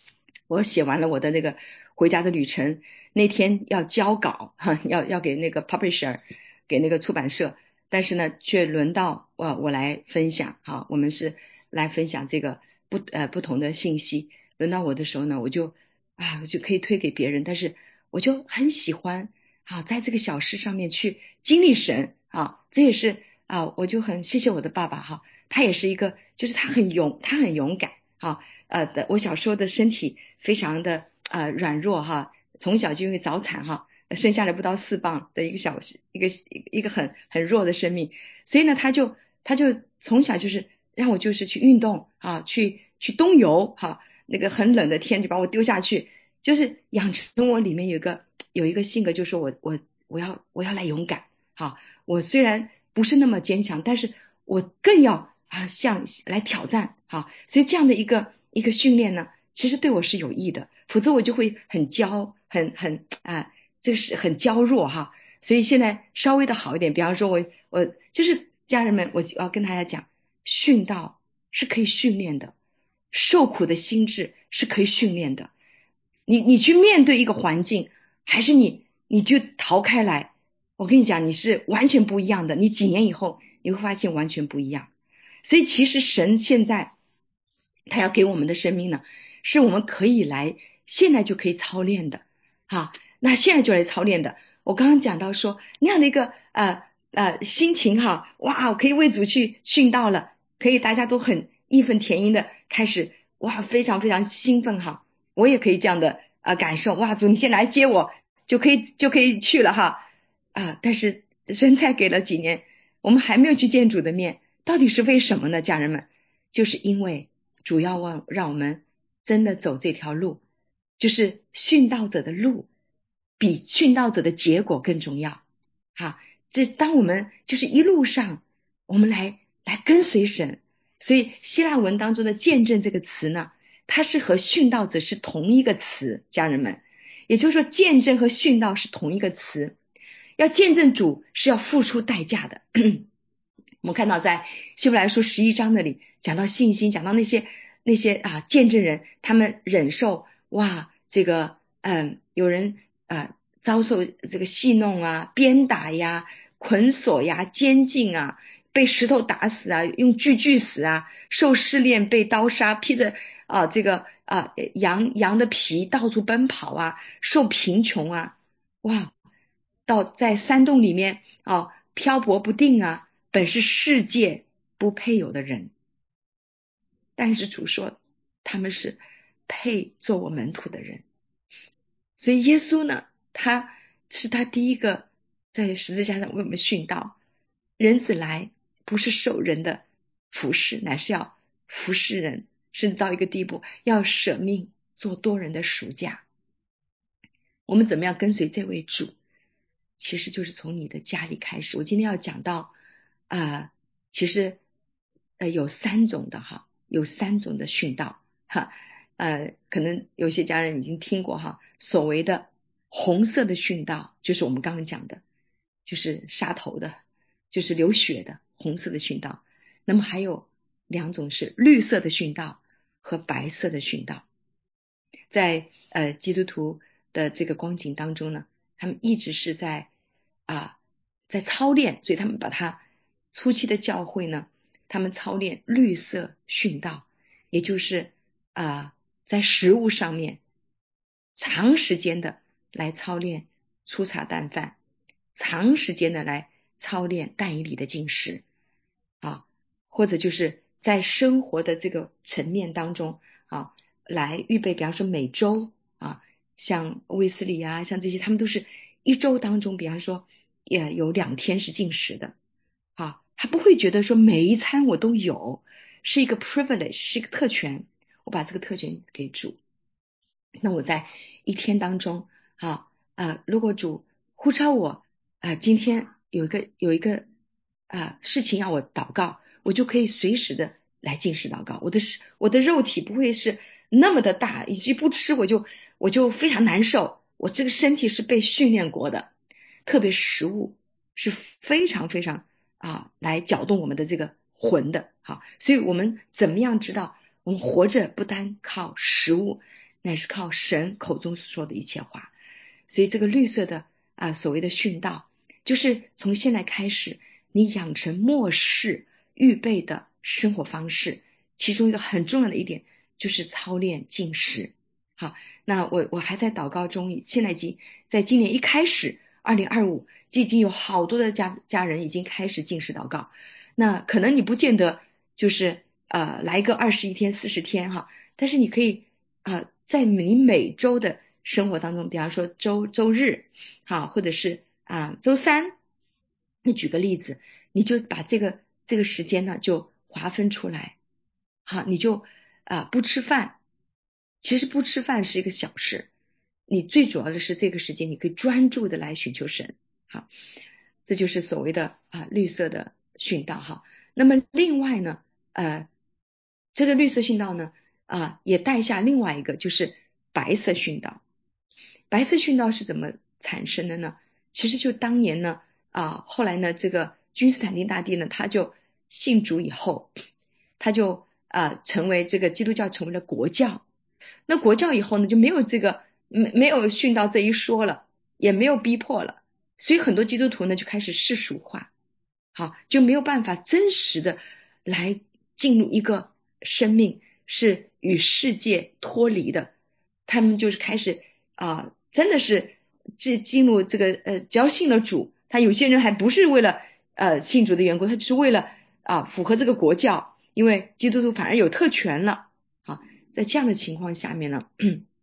我写完了我的那个回家的旅程，那天要交稿哈，要要给那个 publisher 给那个出版社，但是呢却轮到我我来分享哈，我们是来分享这个不呃不同的信息，轮到我的时候呢，我就啊我就可以推给别人，但是我就很喜欢啊在这个小事上面去经历神啊，这也是啊我就很谢谢我的爸爸哈，他也是一个就是他很勇他很勇敢啊。呃的，我小时候的身体非常的呃软弱哈，从小就因为早产哈，生下来不到四磅的一个小一个一个很很弱的生命，所以呢，他就他就从小就是让我就是去运动啊，去去冬游哈，那个很冷的天就把我丢下去，就是养成我里面有一个有一个性格，就是我我我要我要来勇敢哈，我虽然不是那么坚强，但是我更要啊像来挑战哈，所以这样的一个。一个训练呢，其实对我是有益的，否则我就会很骄，很很啊，这个是很娇弱哈。所以现在稍微的好一点，比方说我我就是家人们，我要跟大家讲，训道是可以训练的，受苦的心智是可以训练的。你你去面对一个环境，还是你你就逃开来，我跟你讲，你是完全不一样的。你几年以后你会发现完全不一样。所以其实神现在。他要给我们的生命呢，是我们可以来现在就可以操练的哈。那现在就来操练的。我刚刚讲到说那样的一个呃呃心情哈，哇，我可以为主去殉道了，可以大家都很义愤填膺的开始，哇，非常非常兴奋哈。我也可以这样的呃感受，哇，主你先来接我，就可以就可以去了哈啊。但是人才给了几年，我们还没有去见主的面，到底是为什么呢？家人们，就是因为。主要让让我们真的走这条路，就是殉道者的路比殉道者的结果更重要。好，这当我们就是一路上我们来来跟随神，所以希腊文当中的见证这个词呢，它是和殉道者是同一个词，家人们，也就是说见证和殉道是同一个词。要见证主是要付出代价的。我们看到在希伯来书十一章那里讲到信心，讲到那些那些啊见证人，他们忍受哇这个嗯有人啊遭受这个戏弄啊、鞭打呀、捆锁呀、监禁啊、被石头打死啊、用锯锯死啊、受试炼、被刀杀、披着啊这个啊羊羊的皮到处奔跑啊、受贫穷啊，哇，到在山洞里面啊漂泊不定啊。本是世界不配有的人，但是主说他们是配做我门徒的人。所以耶稣呢，他是他第一个在十字架上为我们殉道。人子来不是受人的服侍，乃是要服侍人，甚至到一个地步要舍命做多人的赎价。我们怎么样跟随这位主，其实就是从你的家里开始。我今天要讲到啊、呃，其实呃有三种的哈，有三种的殉道哈，呃，可能有些家人已经听过哈，所谓的红色的殉道，就是我们刚刚讲的，就是杀头的，就是流血的红色的殉道。那么还有两种是绿色的殉道和白色的殉道。在呃基督徒的这个光景当中呢，他们一直是在啊在操练，所以他们把它初期的教会呢，他们操练绿色殉道，也就是啊在食物上面长时间的来操练粗茶淡饭，长时间的来操练但以理的进食啊，或者就是在生活的这个层面当中啊，来预备，比方说每周啊，像卫斯理啊，像这些，他们都是一周当中，比方说也有两天是禁食的啊，他不会觉得说每一餐我都有，是一个 privilege， 是一个特权，我把这个特权给主。那我在一天当中啊啊，如果主呼召我啊，今天有一个有一个啊事情让我祷告，我就可以随时的来进食祷告。我的我的肉体不会是那么的大，以及不吃我就我就非常难受。我这个身体是被训练过的，特别食物是非常非常啊来搅动我们的这个魂的。好，所以我们怎么样知道我们活着不单靠食物， 乃是靠神口中所说的一切话。所以这个绿色的啊所谓的训道，就是从现在开始你养成末世预备的生活方式，其中一个很重要的一点就是操练禁食。好，那我我还在祷告中，现在已经在今年一开始二零二五就已经有好多的家家人已经开始禁食祷告。那可能你不见得就是呃来个二十一天四十天哈，但是你可以啊、呃、在你每周的生活当中，比方说周周日好，或者是啊、呃、周三，你举个例子，你就把这个这个时间呢就划分出来，好，你就啊、呃、不吃饭。其实不吃饭是一个小事，你最主要的是这个时间你可以专注的来寻求神。好，这就是所谓的啊绿色的训道哈。那么另外呢，呃，这个绿色训道呢啊也带下另外一个就是白色训道。白色训道是怎么产生的呢？其实就当年呢啊后来呢这个君士坦丁大帝呢他就信主以后，他就啊成为这个基督教成为了国教。那国教以后呢就没有这个没没有训道这一说了，也没有逼迫了，所以很多基督徒呢就开始世俗化，好，就没有办法真实的来进入一个生命是与世界脱离的。他们就是开始啊、呃，真的是进进入这个呃，只要信了主，他有些人还不是为了呃信主的缘故，他就是为了啊、呃、符合这个国教，因为基督徒反而有特权了。好，在这样的情况下面呢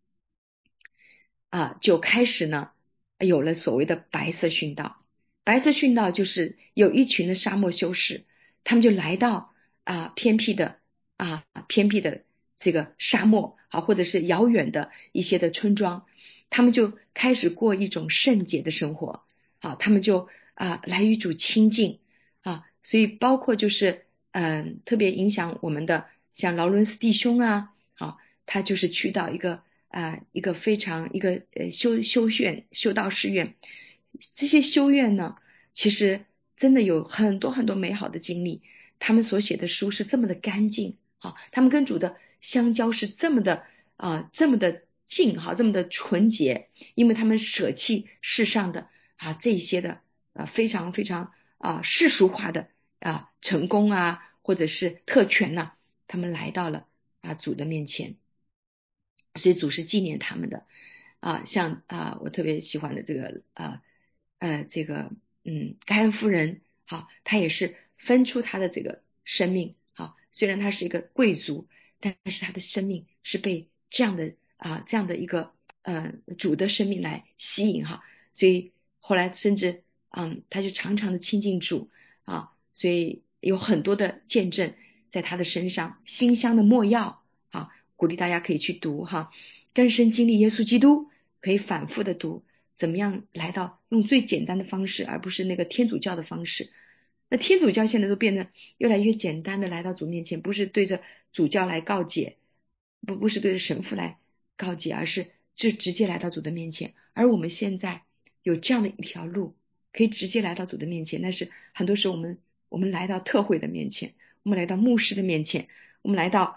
啊，就开始呢有了所谓的白色殉道。白色殉道就是有一群的沙漠修士，他们就来到啊偏僻的啊偏僻的这个沙漠啊，或者是遥远的一些的村庄，他们就开始过一种圣洁的生活啊，他们就啊来与主亲近啊，所以包括就是嗯、呃、特别影响我们的像劳伦斯弟兄啊，啊他就是去到一个啊、呃、一个非常一个呃修修院修道士院，这些修院呢其实真的有很多很多美好的经历，他们所写的书是这么的干净啊，他们跟主的相交是这么的啊这么的近哈，这么的纯洁，因为他们舍弃世上的啊这些的啊非常非常啊世俗化的啊成功啊或者是特权呐、啊，他们来到了啊主的面前，所以主是纪念他们的啊，像啊我特别喜欢的这个啊呃这个嗯盖恩夫人，好，她也是分出她的这个生命，好，虽然她是一个贵族，但是她的生命是被这样的啊这样的一个呃主的生命来吸引哈，所以后来甚至嗯她就常常的亲近主啊，所以有很多的见证在她的身上，馨香的没药啊，鼓励大家可以去读哈，更深经历耶稣基督，可以反复的读，怎么样来到用最简单的方式，而不是那个天主教的方式。那天主教现在都变得越来越简单的来到主面前，不是对着主教来告解，不不是对着神父来告解，而是就直接来到主的面前。而我们现在有这样的一条路，可以直接来到主的面前，但是很多时候我们我们来到特会的面前，我们来到牧师的面前，我们来到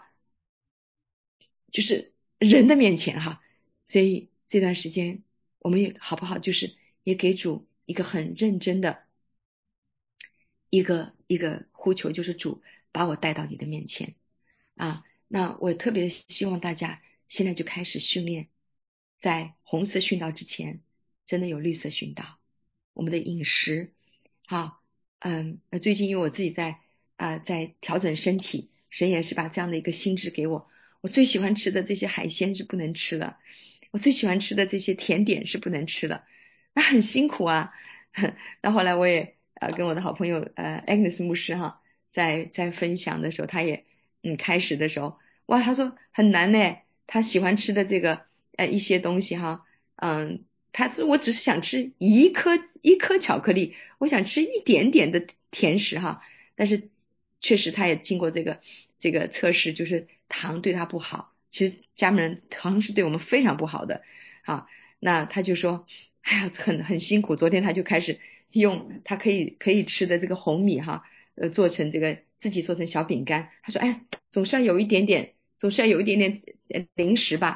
就是人的面前哈，所以这段时间我们也好不好，就是也给主一个很认真的一个一个呼求，就是主把我带到你的面前啊。那我特别希望大家现在就开始训练，在红色训道之前真的有绿色训道，我们的饮食好，嗯，最近因为我自己在啊、呃、在调整身体，神也是把这样的一个心智给我，我最喜欢吃的这些海鲜是不能吃了，我最喜欢吃的这些甜点是不能吃了，那很辛苦啊。那后来我也呃跟我的好朋友呃 Agnes 牧师哈，在在分享的时候，他也嗯开始的时候，哇，他说很难呢，他喜欢吃的这个呃一些东西哈，嗯，他说我只是想吃一颗一颗巧克力，我想吃一点点的甜食哈，但是确实他也经过这个这个测试，就是糖对他不好，其实家里人糖是对我们非常不好的啊，那他就说哎呀很很辛苦，昨天他就开始用他可以可以吃的这个红米哈，呃做成这个自己做成小饼干，他说哎总是要有一点点总是要有一点点零食吧，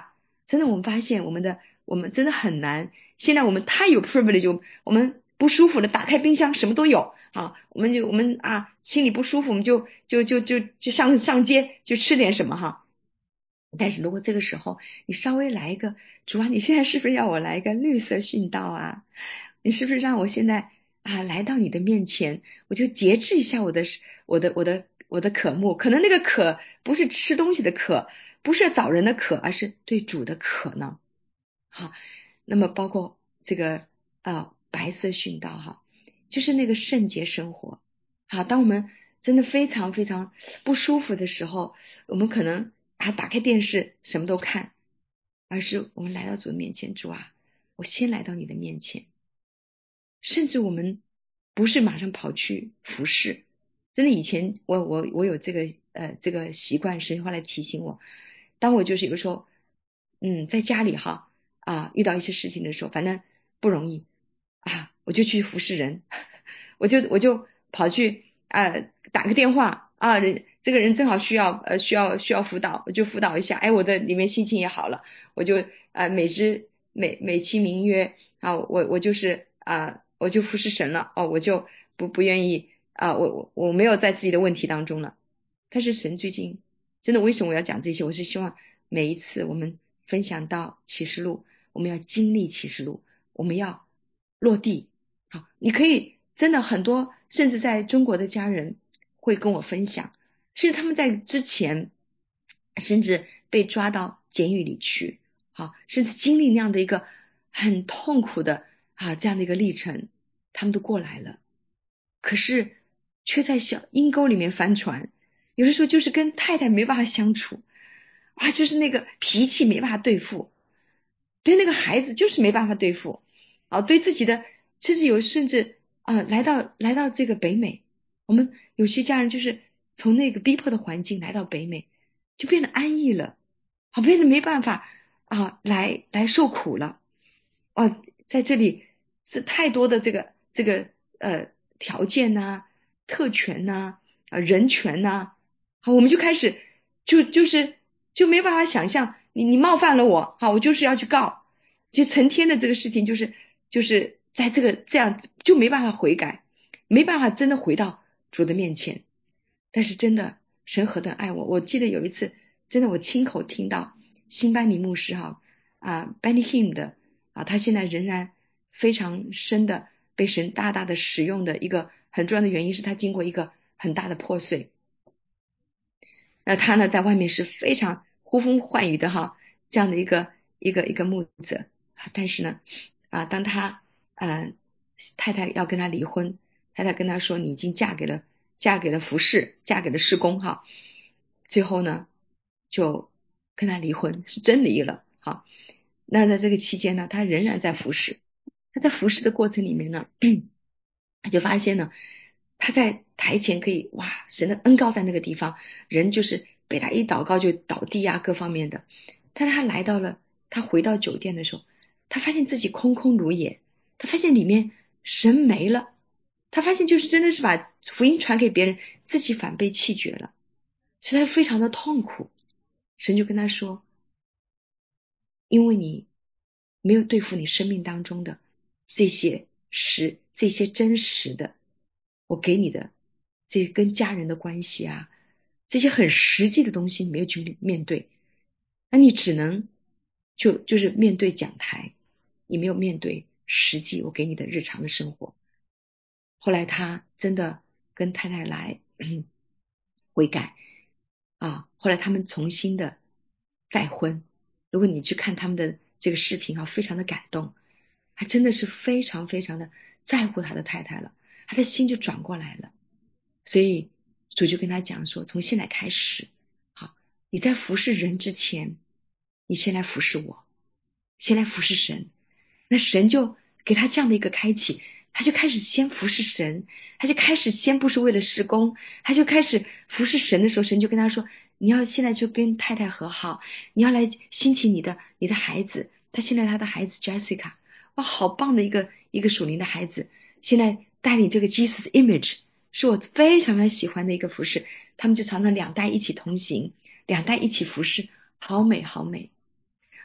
真的我们发现我们的我们真的很难，现在我们太有 privilege， 我们不舒服的打开冰箱什么都有啊，我们就我们啊心里不舒服我们就就就就就上上街就吃点什么哈。但是如果这个时候你稍微来一个，主啊你现在是不是要我来一个绿色殉道啊，你是不是让我现在啊来到你的面前，我就节制一下我的我的我的我的渴慕，可能那个渴不是吃东西的渴，不是找人的渴，而是对主的渴呢。好，那么包括这个呃白色殉道哈，就是那个圣洁生活。好，当我们真的非常非常不舒服的时候，我们可能啊打开电视什么都看，而是我们来到主的面前，主啊，我先来到你的面前。甚至我们不是马上跑去服侍，真的以前我我我有这个呃这个习惯，神后来提醒我，当我就是有时候嗯在家里哈啊遇到一些事情的时候，反正不容易啊，我就去服侍人，我就我就跑去啊打个电话啊，人这个人正好需要呃需要需要辅导，我就辅导一下，哎我的里面心情也好了，我就啊美之美美其名曰啊我我就是啊我就服侍神了哦，我就不不愿意啊我我我没有在自己的问题当中了。但是神最近真的为什么我要讲这些，我是希望每一次我们分享到启示录，我们要经历启示录，我们要落地。好，你可以真的很多甚至在中国的家人会跟我分享，甚至他们在之前甚至被抓到监狱里去，好，甚至经历那样的一个很痛苦的啊这样的一个历程，他们都过来了，可是却在小阴沟里面翻船，有的时候就是跟太太没办法相处啊，就是那个脾气没办法对付，对那个孩子就是没办法对付啊，对自己的甚至有甚至啊来到来到这个北美，我们有些家人就是从那个逼迫的环境来到北美，就变得安逸了，啊，变得没办法啊来来受苦了啊，在这里是太多的这个这个呃条件呐、特权呐、啊人权呐、好，我们就开始就就是就没办法想象你你冒犯了我，好，我就是要去告，就成天的这个事情就是就是在这个这样就没办法悔改，没办法真的回到主的面前。但是真的神何等爱我，我记得有一次真的我亲口听到辛班尼牧师哈啊 Benny Hinn 的啊，他现在仍然非常深的被神大大的使用的一个很重要的原因是他经过一个很大的破碎。那他呢在外面是非常呼风唤雨的哈这样的一个一个一个牧者，但是呢啊当他呃太太要跟他离婚，太太跟他说你已经嫁给了嫁给了服侍，嫁给了事工哈，最后呢就跟他离婚，是真离了哈。那在这个期间呢他仍然在服侍，他在服侍的过程里面呢他就发现呢他在台前可以哇神的恩膏在那个地方，人就是被他一祷告就倒地啊各方面的，但是他来到了他回到酒店的时候，他发现自己空空如也，他发现里面神没了，他发现就是真的是把福音传给别人，自己反被弃绝了，所以他非常的痛苦。神就跟他说，因为你没有对付你生命当中的这些实这些真实的我给你的这跟家人的关系啊，这些很实际的东西你没有去面对，那你只能就就是面对讲台，你没有面对实际我给你的日常的生活。后来他真的跟太太来悔改啊，后来他们重新的再婚，如果你去看他们的这个视频啊，非常的感动，他真的是非常非常的在乎他的太太了，他的心就转过来了。所以主就跟他讲说，从现在开始，好，你在服侍人之前，你先来服侍我，先来服侍神。那神就给他这样的一个开启，他就开始先服侍神，他就开始先不是为了事工，他就开始服侍神的时候，神就跟他说，你要现在就跟太太和好，你要来兴起你的你的孩子，他现在他的孩子 Jessica， 哇，好棒的一个一个属灵的孩子，现在带领这个 Jesus Image， 是我非常非常喜欢的一个服侍，他们就常常两代一起同行，两代一起服侍，好美好美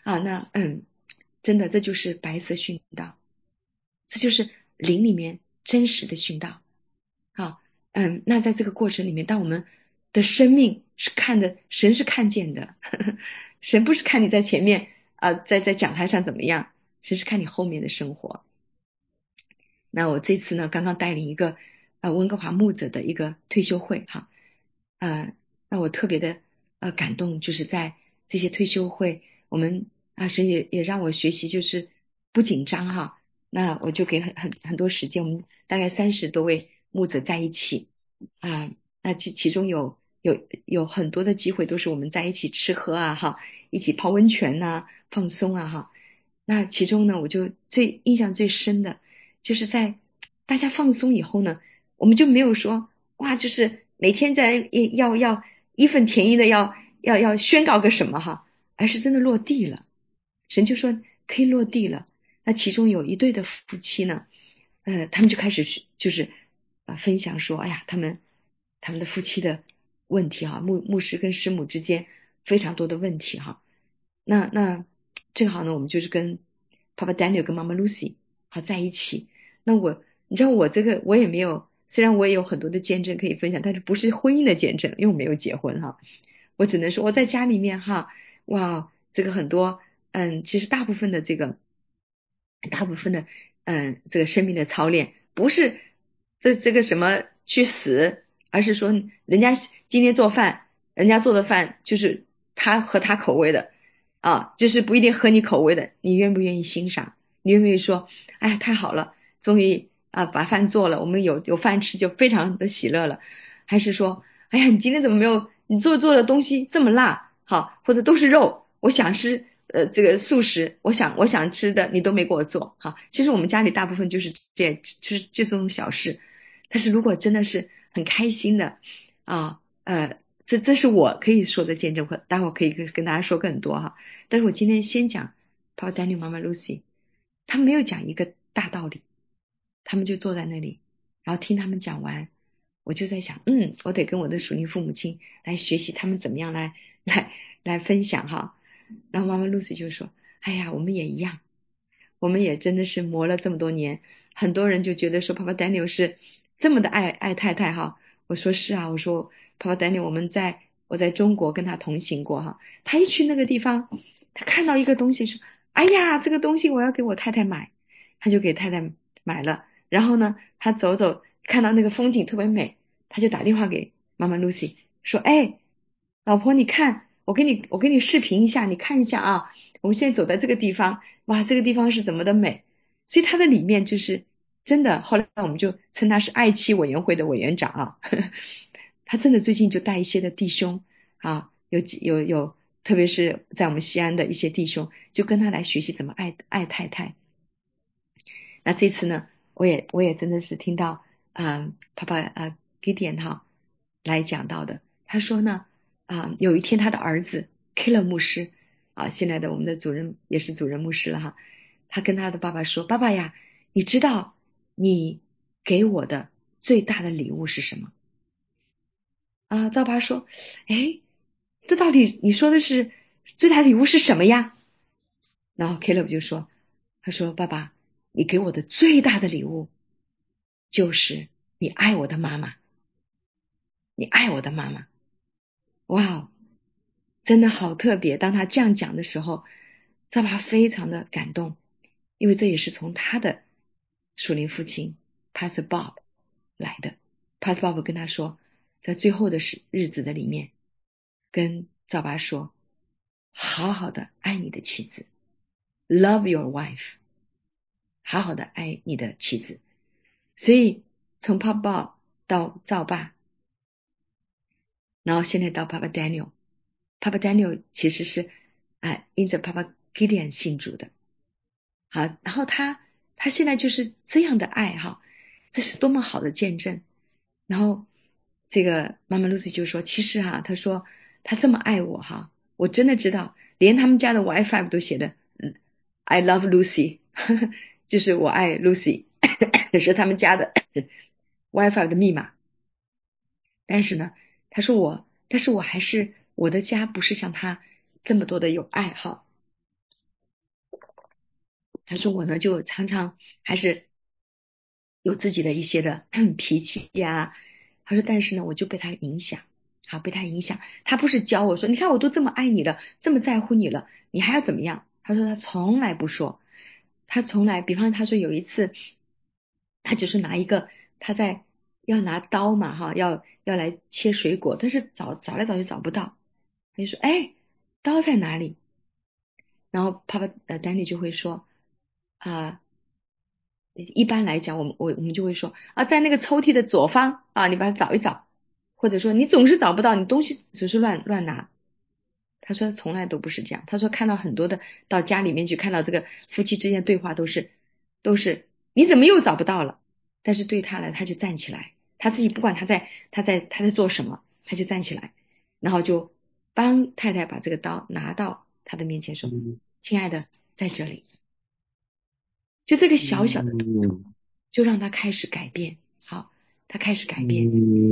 啊，那嗯，真的这就是白色殉道，这就是灵里面真实的殉道。好，嗯，那在这个过程里面，当我们的生命是看的，神是看见的，呵呵，神不是看你在前面啊、呃，在在讲台上怎么样，神是看你后面的生活。那我这次呢，刚刚带领一个呃温哥华牧者的一个退休会哈，呃，那我特别的呃感动，就是在这些退休会，我们啊神也也让我学习，就是不紧张哈。那我就给很很很多时间，我们大概三十多位牧者在一起啊，那其其中有有有很多的机会都是我们在一起吃喝啊哈，一起泡温泉呐、放松啊哈。那其中呢，我就最印象最深的。就是在大家放松以后呢，我们就没有说哇，就是每天在要要义愤填膺的要要要宣告个什么哈，而是真的落地了。神就说可以落地了。那其中有一对的夫妻呢，呃，他们就开始就是呃分享说，哎呀，他们他们的夫妻的问题哈，牧牧师跟师母之间非常多的问题哈。那那正好呢，我们就是跟 Papa Daniel 跟妈妈 Lucy 好在一起。那我你知道我这个我也没有，虽然我也有很多的见证可以分享，但是不是婚姻的见证，因为我没有结婚哈。我只能说我在家里面哈，哇，这个很多嗯，其实大部分的这个大部分的嗯这个生命的操练，不是这这个什么去死，而是说人家今天做饭，人家做的饭就是他合他口味的啊，就是不一定合你口味的，你愿不愿意欣赏？你愿不愿意说，哎呀太好了，终于啊把饭做了，我们有有饭吃就非常的喜乐了，还是说，哎呀你今天怎么没有，你做做的东西这么辣，好，或者都是肉，我想吃呃这个素食，我想我想吃的你都没给我做，好，其实我们家里大部分就是这就是就这种小事，但是如果真的是很开心的啊呃这这是我可以说的见证，待会儿可以跟跟大家说更多哈，但是我今天先讲 Papa Daniel 妈妈 Lucy。他们没有讲一个大道理，他们就坐在那里，然后听他们讲完，我就在想，嗯，我得跟我的属灵父母亲来学习他们怎么样来来来分享哈。然后妈妈 Lucy 就说，哎呀，我们也一样，我们也真的是磨了这么多年，很多人就觉得说 Papa Daniel 是这么的爱爱太太哈。我说是啊，我说 Papa Daniel 我们在我在中国跟他同行过哈，他一去那个地方，他看到一个东西说，哎呀，这个东西我要给我太太买，他就给太太买了。然后呢，他走走看到那个风景特别美，他就打电话给妈妈 Lucy 说，哎，老婆你看，我给你我给你视频一下，你看一下啊，我们现在走在这个地方，哇，这个地方是怎么的美。所以他的里面就是真的，后来我们就称他是爱妻委员会的委员长啊，呵呵，他真的最近就带一些的弟兄啊，有有有。特别是在我们西安的一些弟兄，就跟他来学习怎么爱爱太太。那这次呢，我也我也真的是听到啊，爸爸啊 Gideon 哈来讲到的，他说呢啊，有一天他的儿子 Killer 牧师啊，现在的我们的主任也是主任牧师了哈，他跟他的爸爸说，爸爸呀，你知道你给我的最大的礼物是什么？啊，赵爸说，哎。这到底你说的是最大的礼物是什么呀？然后 Caleb 就说，他说爸爸，你给我的最大的礼物就是你爱我的妈妈，你爱我的妈妈。哇，真的好特别。当他这样讲的时候，赵爸非常的感动，因为这也是从他的属灵父亲 Pastor Bob 来的。Pastor Bob 跟他说，在最后的日日子的里面，跟赵爸说，好好的爱你的妻子 ，love your wife， 好好的爱你的妻子。所以从 Papa Bob 到赵爸，然后现在到 Papa Daniel，Papa Daniel 其实是啊因着 Papa Gideon 信主的，好，然后他他现在就是这样的爱哈，这是多么好的见证。然后这个妈妈 Lucy 就说，其实哈，他说他这么爱我哈，我真的知道，连他们家的 WiFi 都写的，嗯 ，I love Lucy， 就是我爱 Lucy， 是他们家的 WiFi 的密码。但是呢，他说我，但是我还是我的家不是像他这么多的有爱哈。 他说我呢就常常还是有自己的一些的脾气呀，他说但是呢我就被他影响，好被他影响，他不是教我说你看我都这么爱你了，这么在乎你了，你还要怎么样？他说他从来不说，他从来，比方他说有一次他就是拿一个，他在要拿刀嘛哈，要要来切水果，但是找找来找去找不到，他就说哎刀在哪里？然后爸爸呃丹尼就会说啊、一般来讲我们我我们就会说啊在那个抽屉的左方啊，你把它找一找，或者说你总是找不到，你东西总是乱乱拿。他说从来都不是这样，他说看到很多的到家里面去看到这个夫妻之间的对话都是都是你怎么又找不到了？但是对他来他就站起来，他自己不管他在他在他在做什么，他就站起来，然后就帮太太把这个刀拿到他的面前说，亲爱的在这里，就这个小小的动作就让他开始改变，好，他开始改变。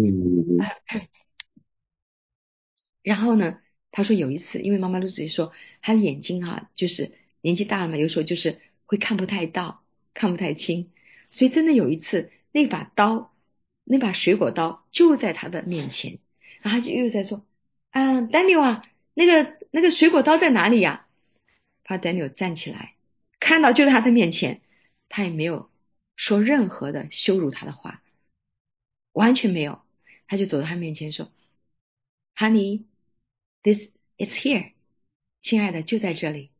然后呢他说有一次因为妈妈露西说他眼睛啊就是年纪大了嘛，有时候就是会看不太到看不太清，所以真的有一次那把刀那把水果刀就在他的面前，然后他就又在说嗯 Daniel 啊那个那个水果刀在哪里呀？怕 Daniel 站起来看到就在他的面前，他也没有说任何的羞辱他的话，完全没有，他就走到他面前说 Honey This is here， 亲爱的就在这里。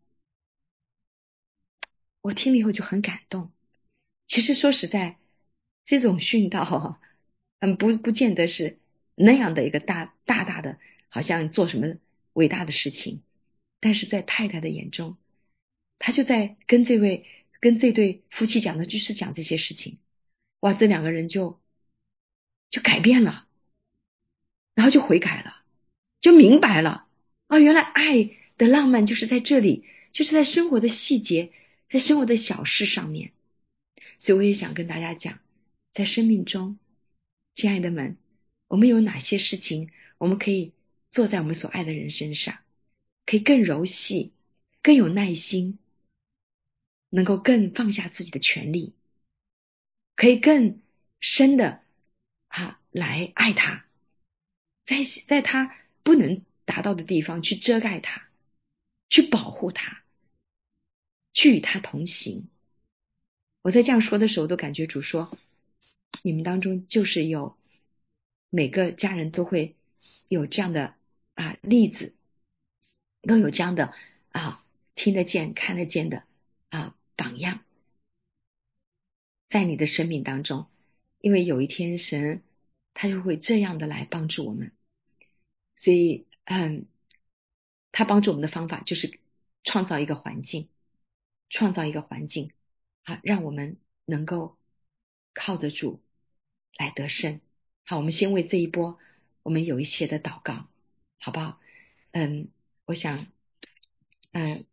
我听了以后就很感动。其实说实在，这种训导，嗯，不不见得是那样的一个大大大的，好像做什么伟大的事情，但是在太太的眼中，他就在跟这位跟这对夫妻讲的，就是讲这些事情。哇，这两个人就就改变了，然后就悔改了，就明白了啊，原来爱的浪漫就是在这里，就是在生活的细节，在生活的小事上面。所以我也想跟大家讲，在生命中，亲爱的们，我们有哪些事情我们可以做在我们所爱的人身上，可以更柔细，更有耐心，能够更放下自己的权利，可以更深的啊来爱他，在在他不能达到的地方去遮盖他，去保护他，去与他同行。我在这样说的时候都感觉主说，你们当中就是有每个家人都会有这样的啊例子，都有这样的啊听得见看得见的啊榜样在你的生命当中，因为有一天神他就会这样的来帮助我们。所以嗯，他帮助我们的方法就是创造一个环境，创造一个环境啊，让我们能够靠着主来得胜。好，我们先为这一波我们有一些的祷告，好不好？嗯，我想嗯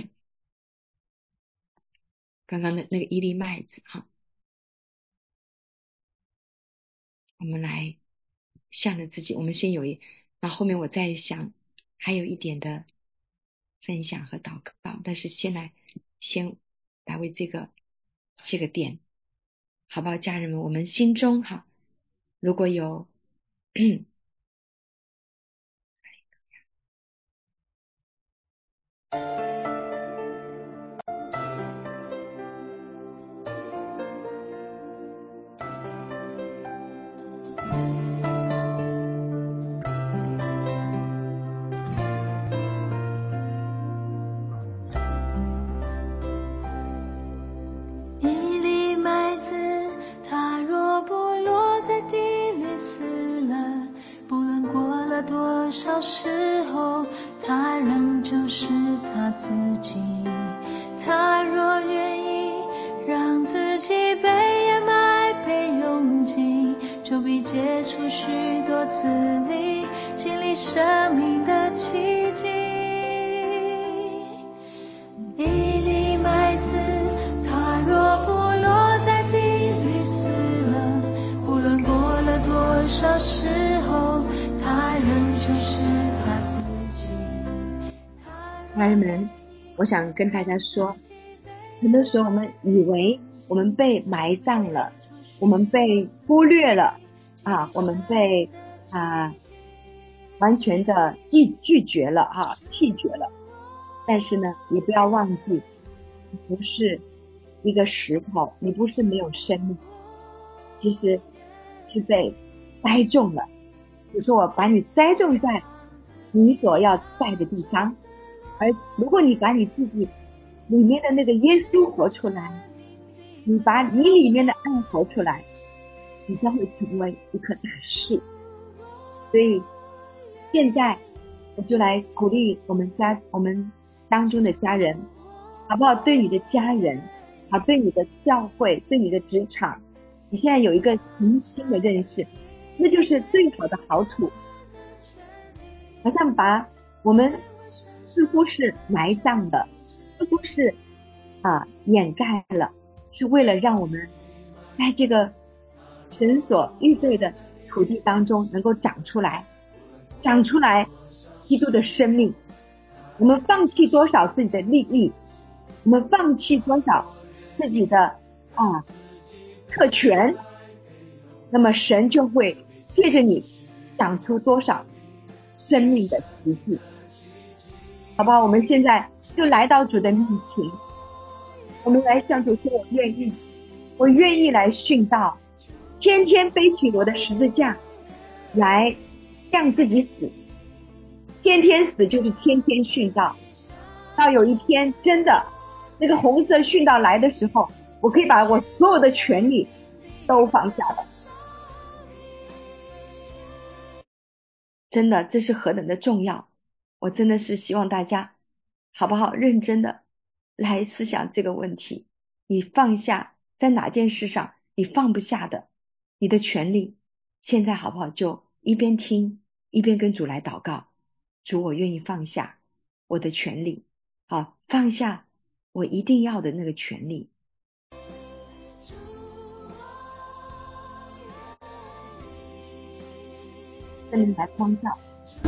刚刚的那个一粒麦子哈，我们来向着自己，我们先有一，那后面我再想还有一点的分享和祷告，但是先来先来为这个这个点，好不好？家人们，我们心中哈，如果有一粒麦子，它若不落在地里死了，不论过了多少时候，它仍就是它自己。它若愿意让自己被掩埋被用尽，就必结出许多子粒，经历生命的奇迹。一粒麦子，它若不落在地里死了，不论过了多少时候，它仍就是它自己。 家人们，我想跟大家说， 很多时候我们以为我们被埋葬了，我们被忽略了啊，我们被啊完全的拒拒绝了啊，弃绝了。但是呢，也不要忘记，你不是一个石头，你不是没有生命，其实是被栽种了。比如说我把你栽种在你所要在的地方，而如果你把你自己里面的那个耶稣活出来，你把你里面的爱活出来，你将会成为一棵大树。所以现在我就来鼓励我们家我们当中的家人，好不好？对你的家人，好，对你的教会，对你的职场，你现在有一个重新的认识，那就是最好的好土。好像把我们似乎是埋葬的，似乎是啊掩盖了，是为了让我们在这个神所预备的土地当中能够长出来，长出来基督的生命。我们放弃多少自己的利益，我们放弃多少自己的啊特权，那么神就会借着你长出多少生命的奇迹。好吧，我们现在就来到主的面前，我们来向主说，我愿意，我愿意来殉道，天天背起我的十字架来向自己死，天天死就是天天殉道，到有一天真的那个红色殉道来的时候，我可以把我所有的权利都放下了。真的，这是何等的重要，我真的是希望大家好不好认真的来思想这个问题。你放下在哪件事上你放不下的，你的权利，现在好不好就一边听一边跟主来祷告，主，我愿意放下我的权利，好，放下我一定要的那个权利。圣灵来光照。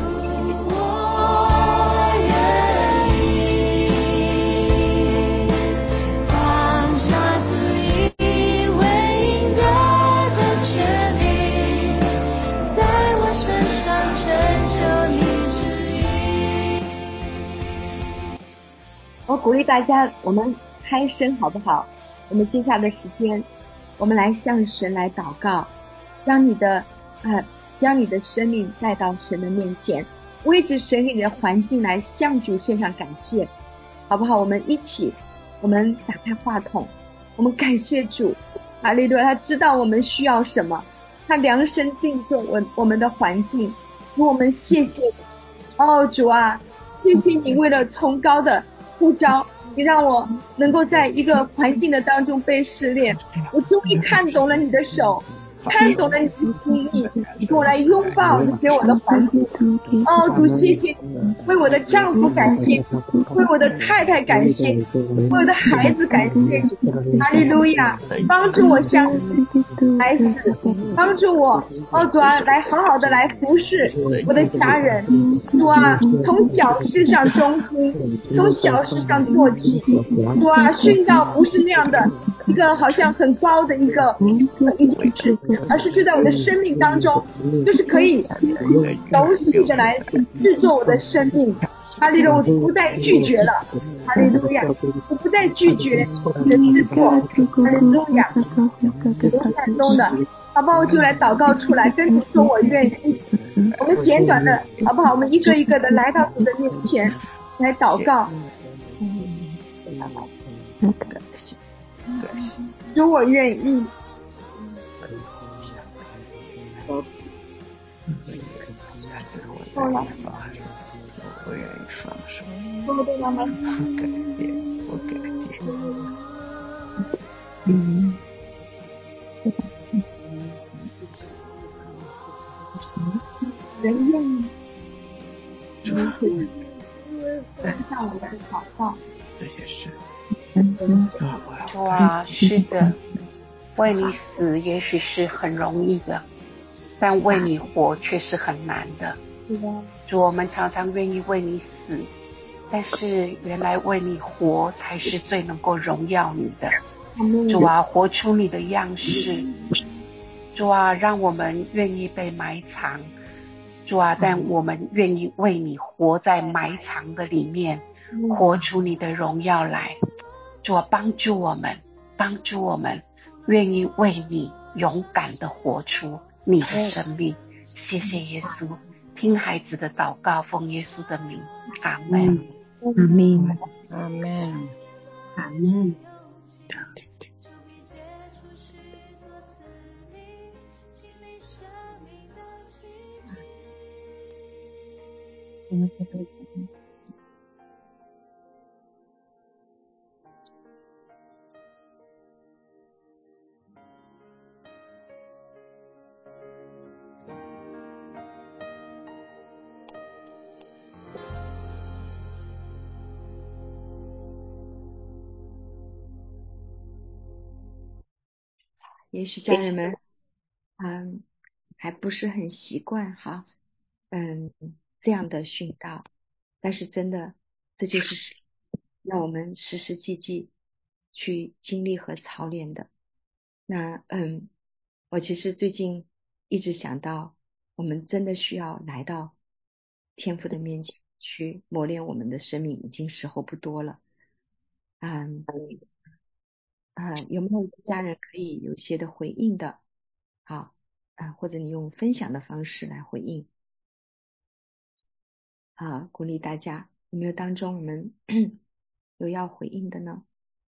我鼓励大家，我们开声好不好？我们接下来的时间，我们来向神来祷告，将你的呃，将你的生命带到神的面前，为着神给你的环境来向主献上感谢，好不好？我们一起，我们打开话筒，我们感谢主，哈利路亚，他知道我们需要什么，他量身定做我我们的环境，主，我们谢谢你，哦主啊，谢谢你为了崇高的呼召，你让我能够在一个环境的当中被试炼，我终于看懂了你的手，看懂了你的心意，给我来拥抱你给我的环境。哦主，谢谢你，为我的丈夫感谢，为我的太太感谢，为我的孩子感谢，哈利路亚，帮助我向来死，帮助我，哦主啊，来好好的来服侍我的家人，主啊，从小事上忠心，从小事上做起，主啊，殉道不是那样的一个好像很高的一个一件事，而是就在我的生命当中，就是可以熟悉的来制作我的生命。哈利路亚，我不再拒绝了，哈利路亚，我不再拒绝你的制作，哈利路亚，我都感动的，好不好？我就来祷告出来，跟主说我愿意。我们简短的好不好？我们一个一个的来到主的面前来祷告。主，我愿意。够了。 我愿意放手。 我的妈妈。 我改变，我改变。 嗯。人愿意。主跟上我们的祷告。 这也是。 主啊，是的，为你死也许是很容易的，但为你活却是很难的。主，我们常常愿意为你死， 但是原来为你活才是最能够荣耀你的。主啊，活出你的样式。主啊，让我们愿意被埋藏。主啊，但我们愿意为你活在埋藏的里面，活出你的荣耀来。主啊，帮助我们，帮助我们愿意为你勇敢地活出你的生命。谢谢耶稣，听孩子的祷告，奉耶稣的名，阿们。 阿们，阿们， 阿们。 也许家人们嗯还不是很习惯哈嗯这样的训导，但是真的这就是让我们时时际际去经历和操练的。那嗯我其实最近一直想到我们真的需要来到天父的面前去磨练我们的生命，已经时候不多了。嗯啊，有没有家人可以有些的回应的？好啊，或者你用分享的方式来回应啊，鼓励大家。有没有当中我们有要回应的呢？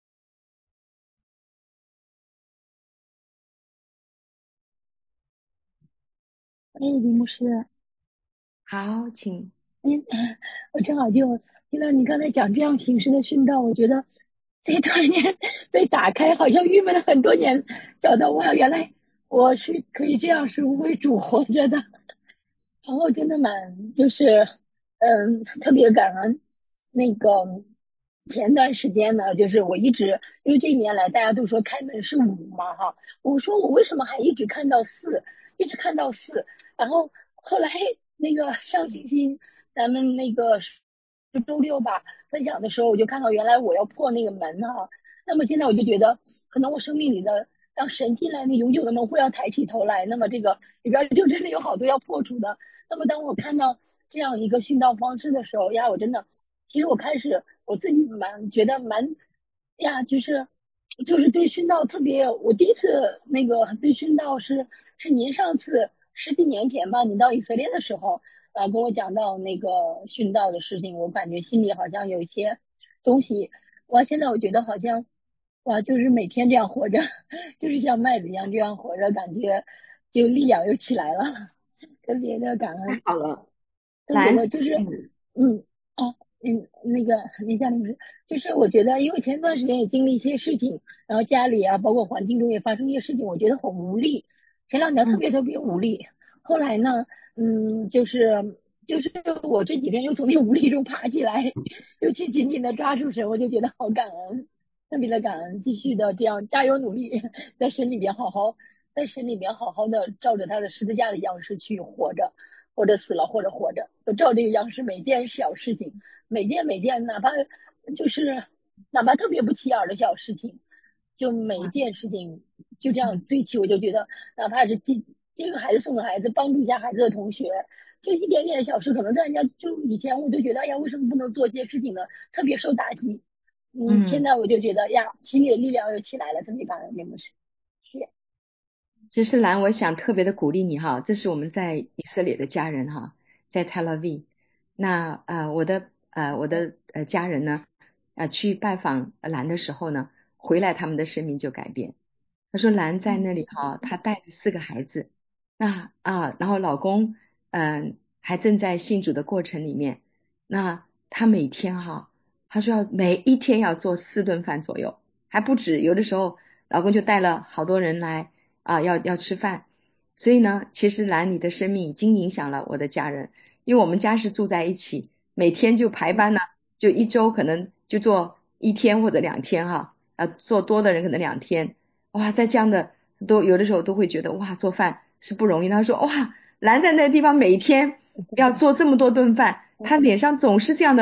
哎，李牧师， 好，请。 嗯，我正好就听到你刚才讲这样形式的训导，我觉得这突然间被打开，好像郁闷了很多年，找到哇，原来我是可以这样是为主活着的，然后真的蛮就是嗯特别感恩。那个前段时间呢，就是我一直因为这一年来大家都说开门是五嘛哈，我说我为什么还一直看到四，一直看到四，然后后来那个上星期咱们那个周六吧分享的时候，我就看到原来我要破那个门哈，那么现在我就觉得可能我生命里的让神进来那永久的门户要抬起头来，那么这个里边就真的有好多要破除的。那么当我看到这样一个训导方式的时候呀，我真的其实我开始我自己蛮觉得蛮呀，就是就是对训导特别，我第一次那个对训导是是您上次十几年前吧，您到以色列的时候啊，跟我讲到那个训导的事情，我感觉心里好像有一些东西，哇，现在我觉得好像哇，就是每天这样活着，就是像麦子一样这样活着，感觉就力量又起来了，特别的感恩。 太好了， 特别的就是嗯啊嗯那个李夏律师，就是我觉得因为前段时间也经历一些事情，然后家里啊包括环境中也发生一些事情，我觉得很无力，前两年特别特别无力，后来呢嗯就是就是我这几天又从那个无力中爬起来，又去紧紧的抓住神，我就觉得好感恩，特别的感恩，继续的这样加油努力，在神里边好好在神里边好好的照着他的十字架的样式去活着，或者死了或者活着，都照这个样式，每件小事情，每件每件，哪怕就是哪怕特别不起眼的小事情，就每一件事情就这样堆起，我就觉得哪怕是接接个孩子送个孩子，帮助一下孩子的同学，就一点点的小事，可能在人家就以前我就觉得哎呀，为什么不能做这些事情呢？特别受打击。嗯，现在我就觉得呀，心里的力量又起来了，特别感恩你们是，谢谢。 其实兰，我想特别的鼓励你哈，这是我们在以色列的家人哈，在 Tel Aviv。那呃我的呃我的呃家人呢，呃去拜访兰的时候呢，回来他们的生命就改变。他说兰在那里哈，她带着四个孩子，那啊然后老公嗯、呃、还正在信主的过程里面，那他每天哈，他说要每一天要做四顿饭左右，还不止，有的时候老公就带了好多人来。啊，要要吃饭，所以呢，其实兰你的生命已经影响了我的家人，因为我们家是住在一起，每天就排班呢，就一周可能就做一天或者两天哈，啊，做多的人可能两天，哇，在这样的都有的时候都会觉得哇，做饭是不容易。他说哇，兰在那个地方每天要做这么多顿饭，他脸上总是这样的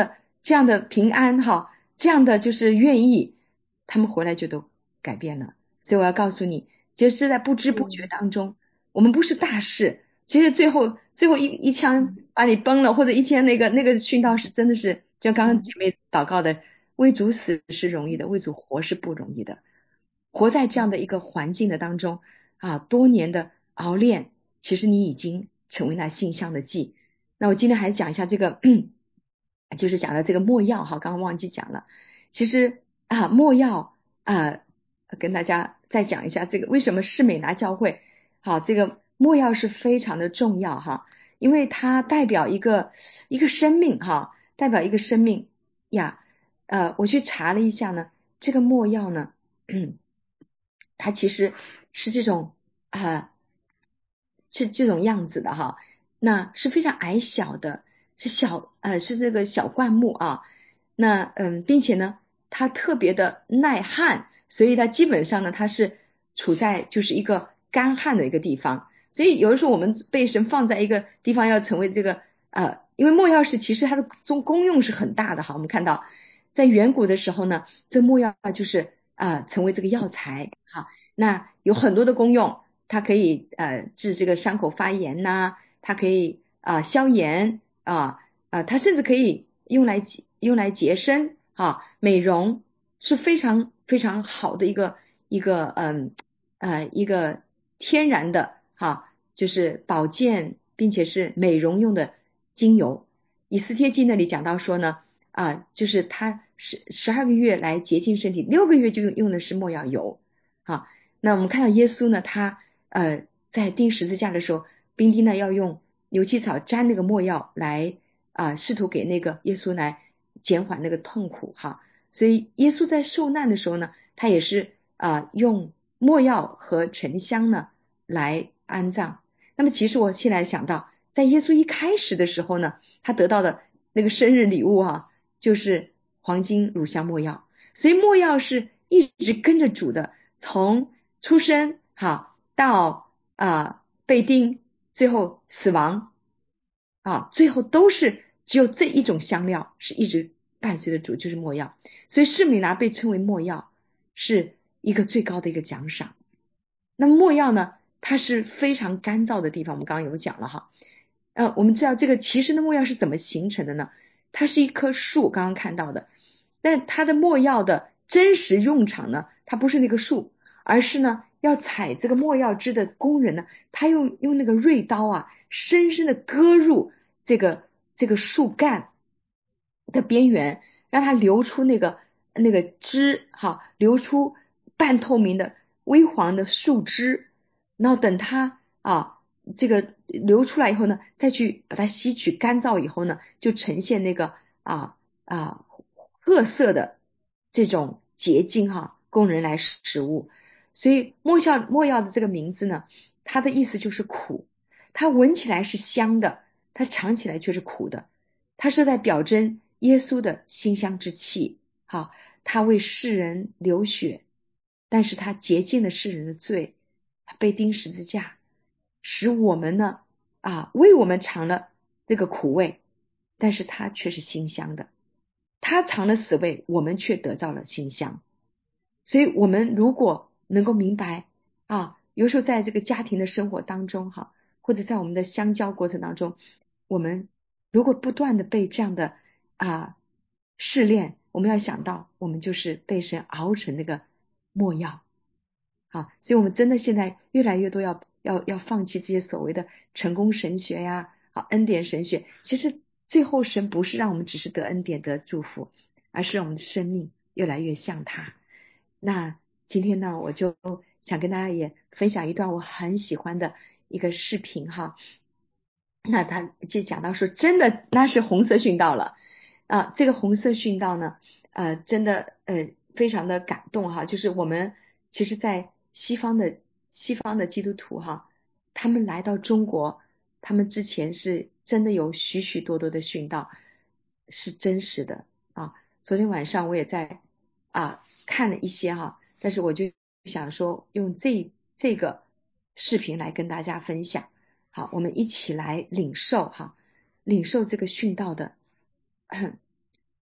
这样的平安哈，这样的就是愿意，他们回来就都改变了。所以我要告诉你，其实是在不知不觉当中，我们不是大事，其实最后最后一一枪把你崩了，或者一枪那个那个殉道是真的是，就刚刚姐妹祷告的，为主死是容易的，为主活是不容易的。活在这样的一个环境的当中啊，多年的熬炼，其实你已经成为那馨香的祭。那我今天还讲一下这个就是讲的这个没药哈，刚刚忘记讲了。其实啊，没药啊，跟大家再讲一下这个为什么士美拿教会好，这个没药是非常的重要哈，因为它代表一个一个生命哈，代表一个生命呀。呃，我去查了一下呢，这个没药呢，嗯，它其实是这种啊，是这种样子的哈，那是非常矮小的，是小呃是这个小灌木啊，那嗯，并且呢，它特别的耐旱，所以它基本上呢，它是处在就是一个干旱的一个地方，所以有的时候我们被神放在一个地方，要成为这个呃，因为没药是其实它的功功用是很大的哈，我们看到在远古的时候呢，这没药就是啊、呃、成为这个药材哈，那有很多的功用。它可以呃治这个伤口发炎呐、啊，它可以啊、呃、消炎啊啊、呃，它甚至可以用来用来洁身啊，美容是非常非常好的一个一个嗯呃一个天然的哈、啊，就是保健并且是美容用的精油。以斯帖记那里讲到说呢啊，就是它十十二个月来洁净身体，六个月就用用的是没药油啊。那我们看到耶稣呢，他呃，在钉十字架的时候，兵丁呢要用牛膝草沾那个没药来啊、呃，试图给那个耶稣来减缓那个痛苦哈。所以耶稣在受难的时候呢，他也是啊、呃、用没药和沉香呢来安葬。那么其实我现在想到，在耶稣一开始的时候呢，他得到的那个生日礼物啊，就是黄金、乳香、没药。所以没药是一直跟着主的，从出生哈。到啊、呃、被钉，最后死亡啊，最后都是只有这一种香料是一直伴随着主，就是没药。所以士米拿被称为没药，是一个最高的一个奖赏。那么没药呢，它是非常干燥的地方，我们刚刚有讲了哈。呃，我们知道这个其实的没药是怎么形成的呢？它是一棵树，刚刚看到的，但它的没药的真实用场呢，它不是那个树，而是呢。要采这个没药汁的工人呢，他用用那个锐刀啊，深深的割入这个这个树干的边缘，让它流出那个那个汁哈，流出半透明的微黄的树汁，然后等它啊这个流出来以后呢，再去把它吸取干燥以后呢，就呈现那个啊啊褐色的这种结晶哈，供人来食物。所以没药没药的这个名字呢，它的意思就是苦，它闻起来是香的，它尝起来却是苦的，它是在表征耶稣的馨香之气。好，他为世人流血，但是他洁净了世人的罪，他被钉十字架，使我们呢啊为我们尝了这个苦味，但是他却是馨香的，他尝了死味，我们却得到了馨香。所以我们如果能够明白啊，有时候在这个家庭的生活当中哈，或者在我们的相交过程当中，我们如果不断的被这样的啊试炼，我们要想到我们就是被神熬成那个没药啊，所以我们真的现在越来越多要要要放弃这些所谓的成功神学呀，啊恩典神学，其实最后神不是让我们只是得恩典得祝福，而是让我们的生命越来越像他。那今天呢，我就想跟大家也分享一段我很喜欢的一个视频哈。那他就讲到说，真的那是红色殉道了啊！这个红色殉道呢，呃，真的呃非常的感动哈。就是我们其实，在西方的西方的基督徒哈，他们来到中国，他们之前是真的有许许多多的殉道，是真实的啊。昨天晚上我也在啊看了一些哈，但是我就想说用这这个视频来跟大家分享。好，我们一起来领受哈，领受这个殉道的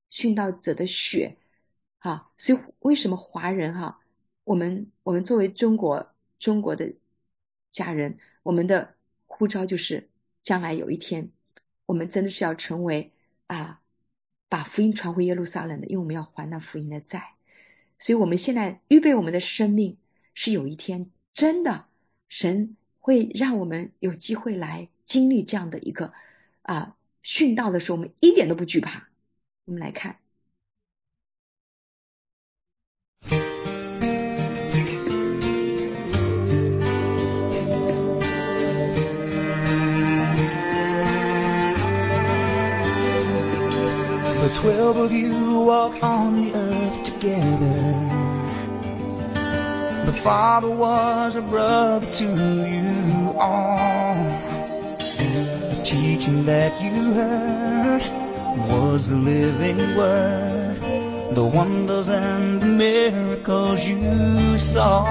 殉道者的血，哈，所以为什么华人哈，我们我们作为中国中国的家人，我们的呼召就是将来有一天，我们真的是要成为啊，把福音传回耶路撒冷的，因为我们要还那福音的债。所以我们现在预备我们的生命，是有一天真的神会让我们有机会来经历这样的一个啊殉道的时候，我们一点都不惧怕。我们来看。 The twelve of you walk on the earth together. The Father was a brother to you all. The teaching that you heard was the living word. The wonders and the miracles you saw.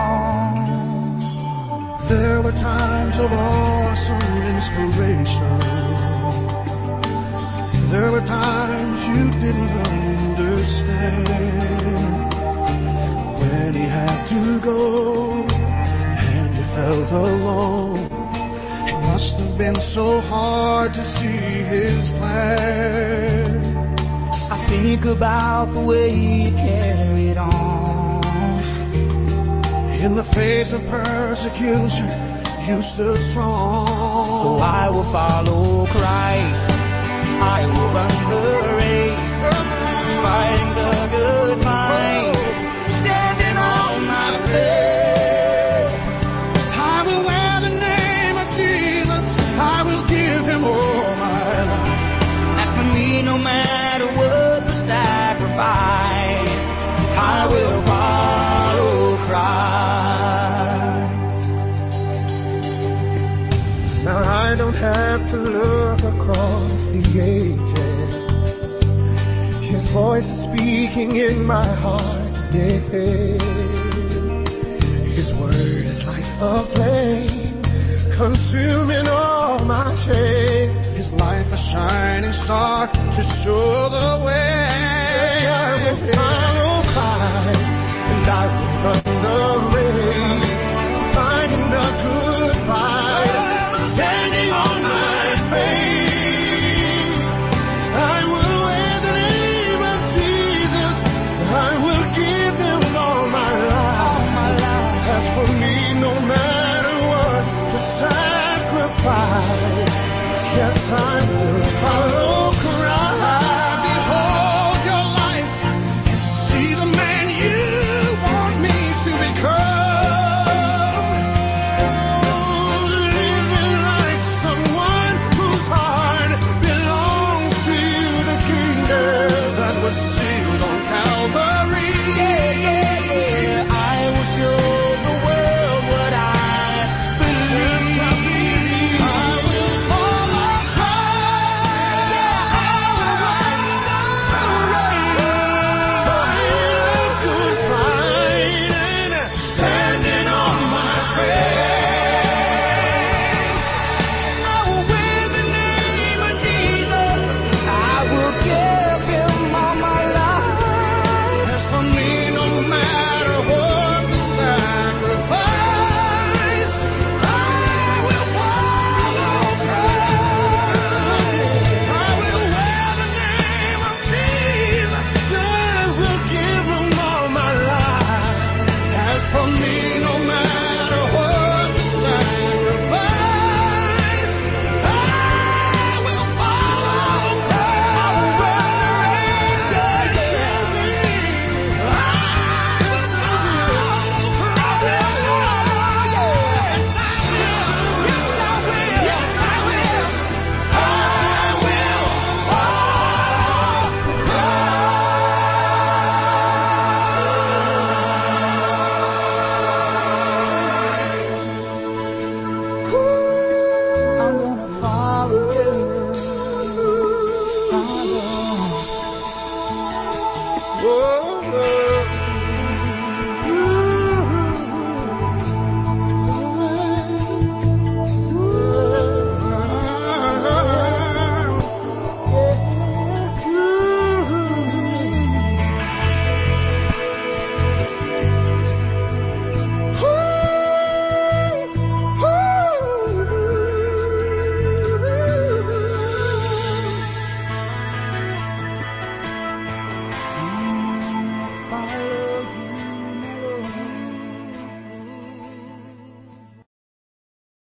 There were times of awesome inspiration. There were times you didn't understand. When he had to go and you felt alone, it must have been so hard to see his plan. I think about the way you carried on. In the face of persecution, you stood strong. So I will follow Christ. I will run the race, fighting the good fight, standing on my faith. I will wear the name of Jesus. I will give him all my life. As for me, no matter what the sacrifice, I will follow Christ. Now I don't have to look across the ages. His voice is speaking in my heart today. His word is like a flame, consuming all my shame. His life a shining star to show the way. I will follow Christ and I will run the race, fighting the good fight, standing on my faith. I will wear the name of Jesus. I will give him all my life. As for me, no matter what the sacrifice, yes, I will follow Christ.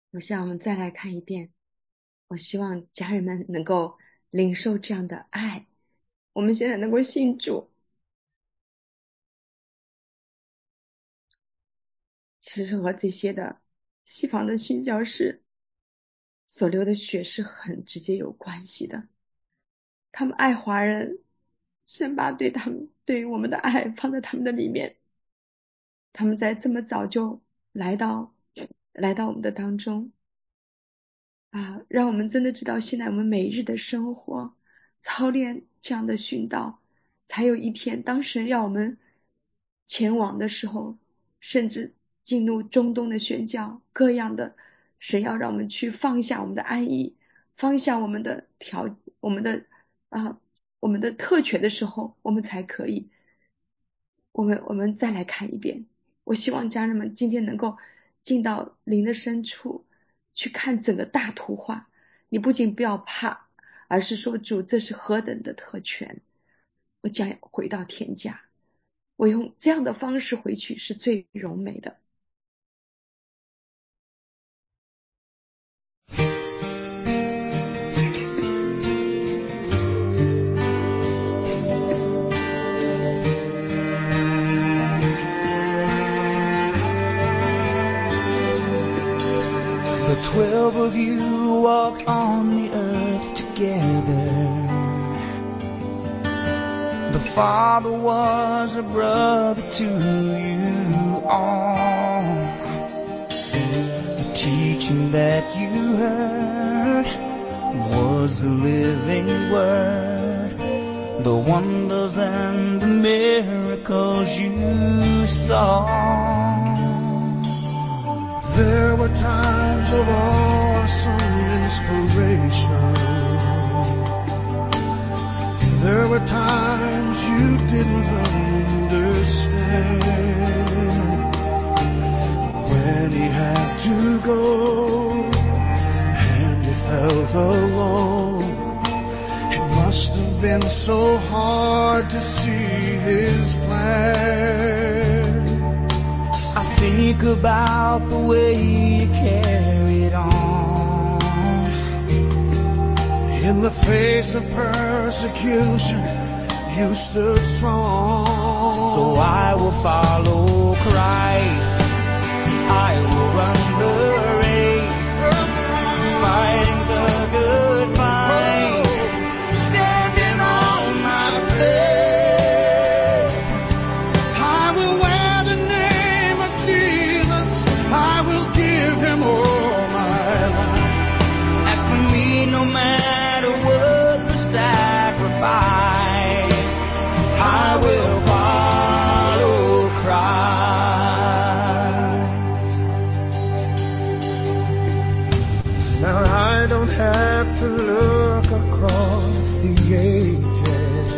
我想我们再来看一遍，我希望家人们能够领受这样的爱，我们现在能够信主。其实和这些的西方的宣教士所流的血是很直接有关系的。他们爱华人，神把对他们对于我们的爱放在他们的里面，他们在这么早就来到来到我们的当中啊，让我们真的知道现在我们每日的生活操练这样的殉道，才有一天当神要我们前往的时候，甚至进入中东的宣教，各样的神要让我们去放下我们的安逸，放下我们的条我们的啊我们的特权的时候，我们才可以我们我们再来看一遍。我希望家人们今天能够进到灵的深处去看整个大图画，你不仅不要怕，而是说主这是何等的特权，我将回到天家，我用这样的方式回去是最柔美的。 Twelve of you walk on the earth together. The Father was a brother to you all. The teaching that you heard was the living word. The wonders and the miracles you saw. There were times of awesome inspiration. There were times you didn't understand. When he had to go and he felt alone, it must have been so hard to see his plan. Think about the way you carried on. In the face of persecution, you stood strong. So I will follow Christ. I will run the race, fighting the good fight, standing on my faith. I will wear the name of Jesus. I will give him all my life. As for me, no matter what the sacrifice, I will follow Christ. Now I don't have to look across the ages.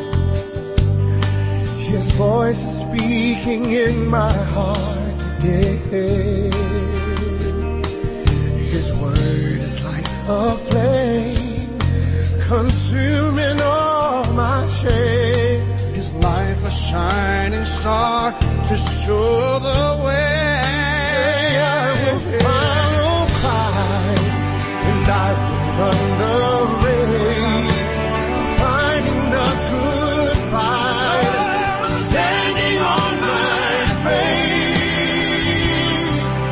His voice is speaking in my heart today. His word is like a flame, consuming all my shame. His life a shining star to show the way. I will follow Christ and I will run the race, fighting the good fight, standing on my faith.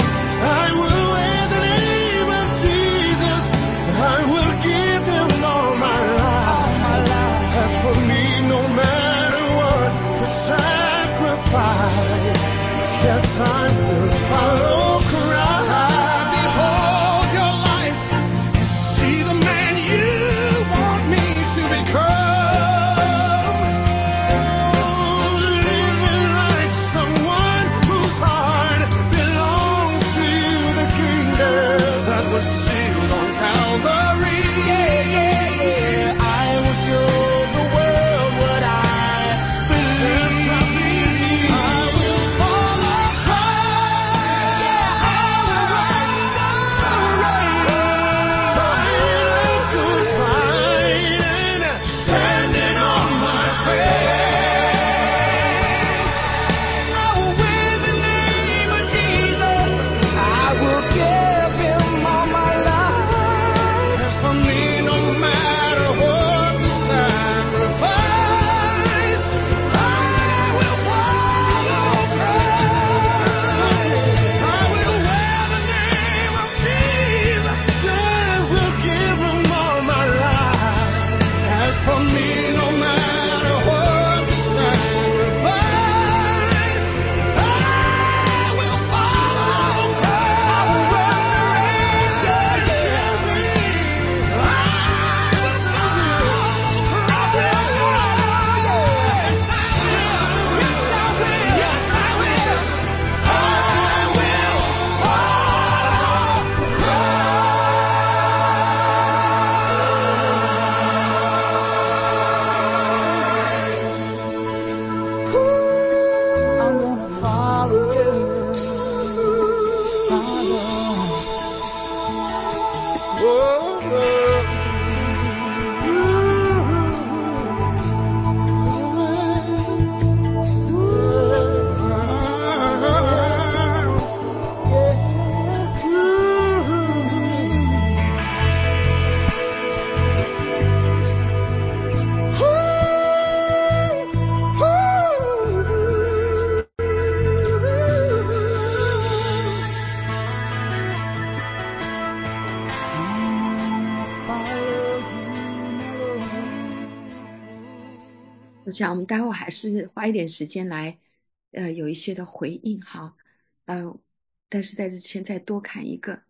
我想我们待会还是花一点时间来呃有一些的回应哈，呃，但是在之前再多看一个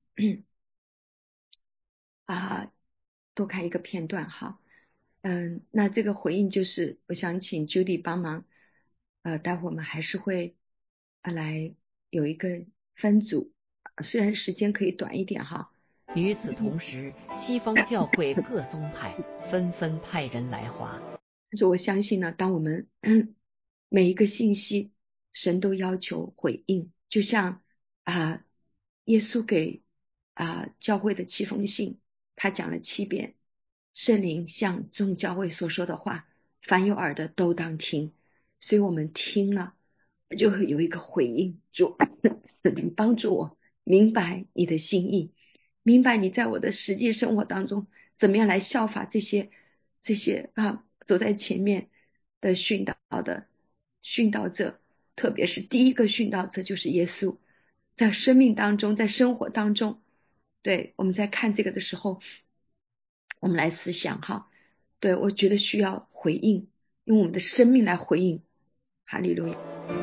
啊，多看一个片段哈。嗯，那这个回应就是我想请 Judy 帮忙，呃，待会我们还是会呃来有一个分组，虽然时间可以短一点哈。 与此同时，西方教会各宗派纷纷派人来华。 但是我相信呢，当我们每一个信息神都要求回应，就像啊、呃、耶稣给啊、呃、教会的七封信，他讲了七遍，圣灵向众教会所说的话，凡有耳的都当听。所以我们听了就会有一个回应，主你帮助我明白你的心意，明白你在我的实际生活当中怎么样来效法这些这些啊走在前面的殉道的殉道者，特别是第一个殉道者就是耶稣，在生命当中，在生活当中，对，我们在看这个的时候，我们来思想哈，对，我觉得需要回应，用我们的生命来回应。哈利路亚。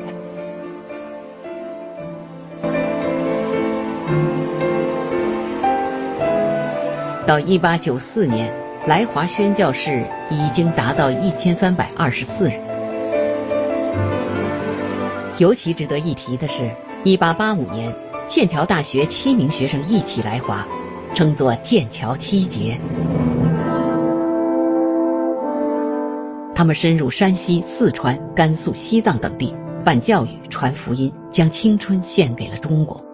到一八九四年，来华宣教士已经达到一千三百二十四人。尤其值得一提的是，一八八五年，剑桥大学七名学生一起来华，称作剑桥七杰。他们深入山西、四川、甘肃、西藏等地，办教育、传福音，将青春献给了中国。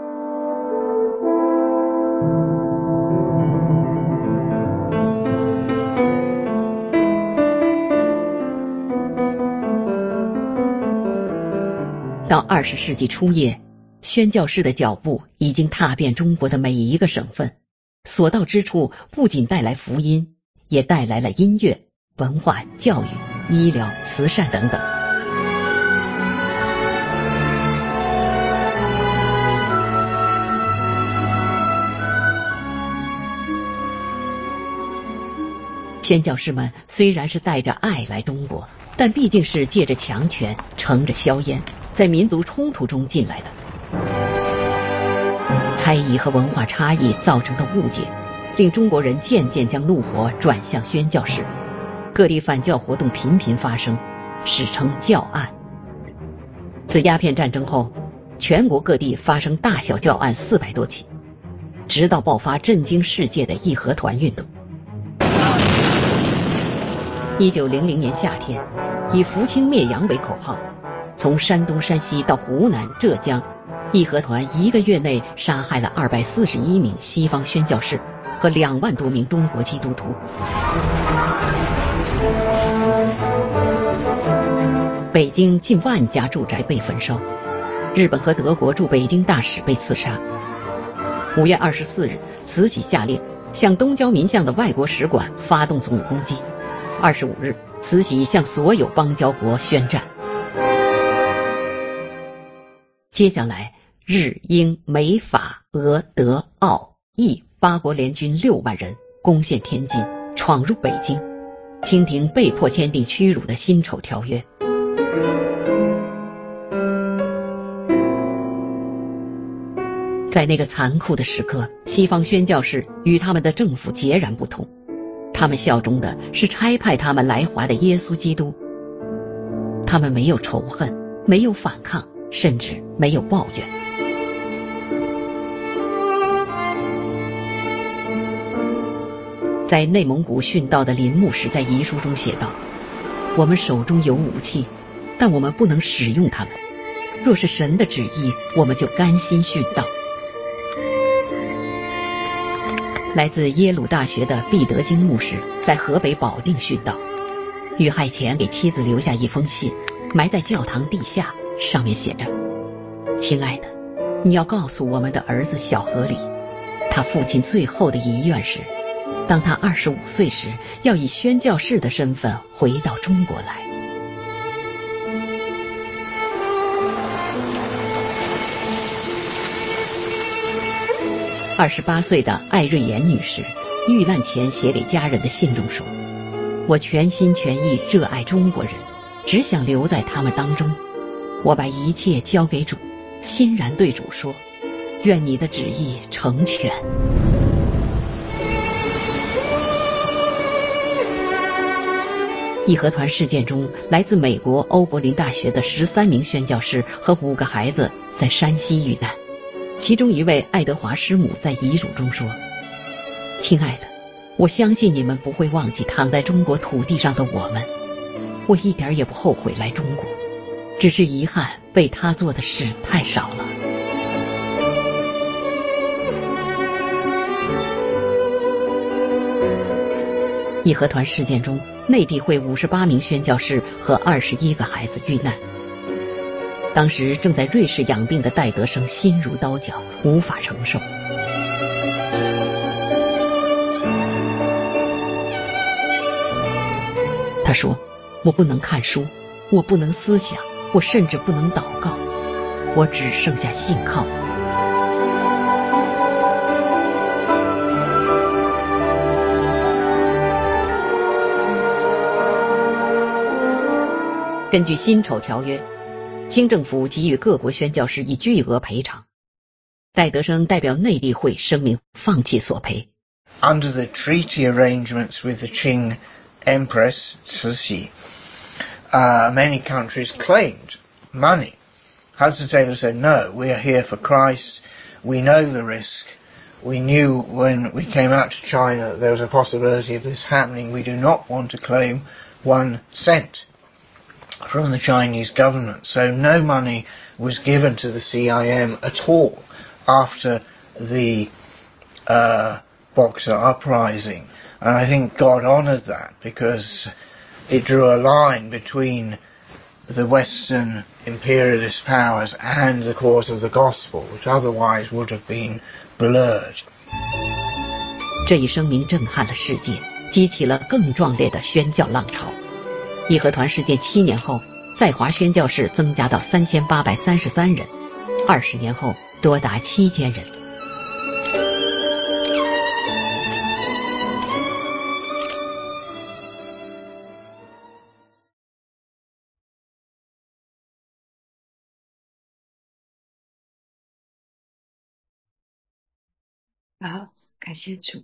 到二十世纪初叶，宣教士的脚步已经踏遍中国的每一个省份，所到之处不仅带来福音，也带来了音乐、文化、教育、医疗、慈善等等。宣教士们虽然是带着爱来中国，但毕竟是借着强权，乘着硝烟，在民族冲突中进来的。猜疑和文化差异造成的误解，令中国人渐渐将怒火转向宣教士，各地反教活动频频发生，史称教案。自鸦片战争后，全国各地发生大小教案四百多起，直到爆发震惊世界的义和团运动。一九零零年夏天，以扶清灭洋为口号，从山东、山西到湖南、浙江，义和团一个月内杀害了二百四十一名西方宣教士和两万多名中国基督徒。北京近万家住宅被焚烧，日本和德国驻北京大使被刺杀。五月二十四日，慈禧下令向东交民巷的外国使馆发动总攻击。二十五日，慈禧向所有邦交国宣战。接下来，日、英、美、法、俄、德、奥、意八国联军六万人攻陷天津，闯入北京，清廷被迫签订屈辱的辛丑条约。在那个残酷的时刻，西方宣教士与他们的政府截然不同，他们效忠的是差派他们来华的耶稣基督。他们没有仇恨，没有反抗，甚至没有抱怨。在内蒙古殉道的林牧师在遗书中写道：我们手中有武器，但我们不能使用它们。若是神的旨意，我们就甘心殉道。来自耶鲁大学的毕德金牧师在河北保定殉道，遇害前给妻子留下一封信，埋在教堂地下，上面写着：亲爱的，你要告诉我们的儿子小河里，他父亲最后的遗愿是，当他二十五岁时，要以宣教士的身份回到中国来。二十八岁的艾瑞妍女士遇难前写给家人的信中说： 我全心全意热爱中国人，只想留在他们当中。我把一切交给主，欣然对主说，愿你的旨意成全。义和团事件中，来自美国欧柏林大学的十三名宣教师和五个孩子在山西遇难。其中一位爱德华师母在遗嘱中说，亲爱的，我相信你们不会忘记躺在中国土地上的我们，我一点也不后悔来中国，只是遗憾为他做的事太少了。义和团事件中，内地会五十八名宣教士和二十一个孩子遇难。当时正在瑞士养病的戴德生心如刀绞，无法承受。他说，我不能看书，我不能思想，我甚至不能祷告，我只剩下信靠。根据辛丑条约，清政府给予各国宣教士以巨额赔偿。戴德生代表内地会声明放弃索赔。 Under the treaty arrangements with the Qing Empress Cixi, uh, many countries claimed money. Hudson Taylor said, no, we are here for Christ. We know the risk. We knew when we came out to China there was a possibility of this happening. We do not want to claim one cent from the Chinese government. So no money was given to the C I M at all after the uh, Boxer uprising. And I think God honoured that because it drew a line between the Western imperialist powers and the cause of the gospel, which otherwise would have been blurred. 这一声明震撼了世界，激起了更壮烈的宣教浪潮。义和团事件七年后，在华宣教士增加到三千八百三十三人，二十年后多达七千人。 好，感谢主。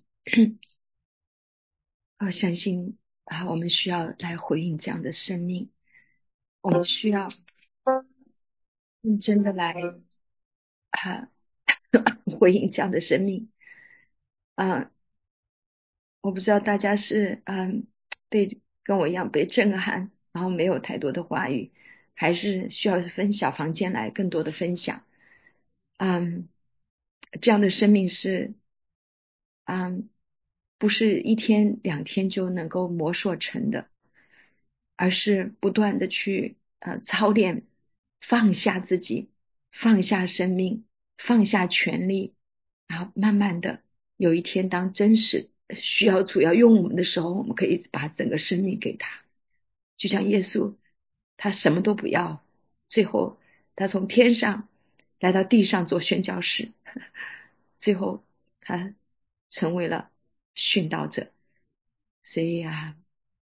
我相信啊，我们需要来回应这样的生命，我们需要认真的来啊回应这样的生命。啊，我不知道大家是嗯被跟我一样被震撼，然后没有太多的话语，还是需要分小房间来更多的分享。嗯，这样的生命是嗯不是一天两天就能够磨塑成的，而是不断的去呃操练，放下自己，放下生命，放下权利，然后慢慢的有一天当真实需要主要用我们的时候，我们可以把整个生命给他。就像耶稣，他什么都不要，最后他从天上来到地上做宣教士，最后他成为了殉道者。所以啊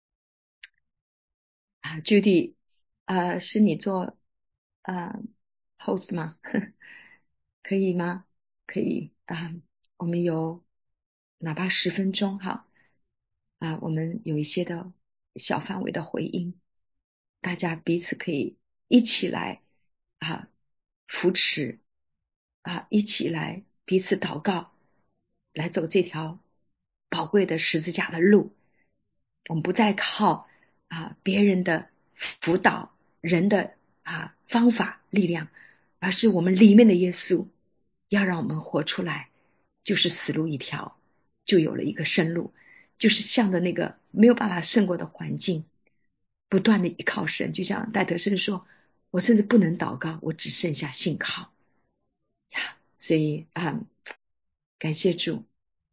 啊 Judy 啊是你做啊 host 吗？可以吗？可以啊，我们有哪怕十分钟哈啊，我们有一些的小范围的回应，大家彼此可以一起来啊扶持啊，一起来彼此祷告，来走这条宝贵的十字架的路。我们不再靠啊别人的辅导，人的啊方法力量，而是我们里面的耶稣要让我们活出来，就是死路一条，就有了一个生路，就是向着那个没有办法胜过的环境，不断的依靠神。就像戴德生说，我甚至不能祷告，我只剩下信靠呀。所以啊，感谢主。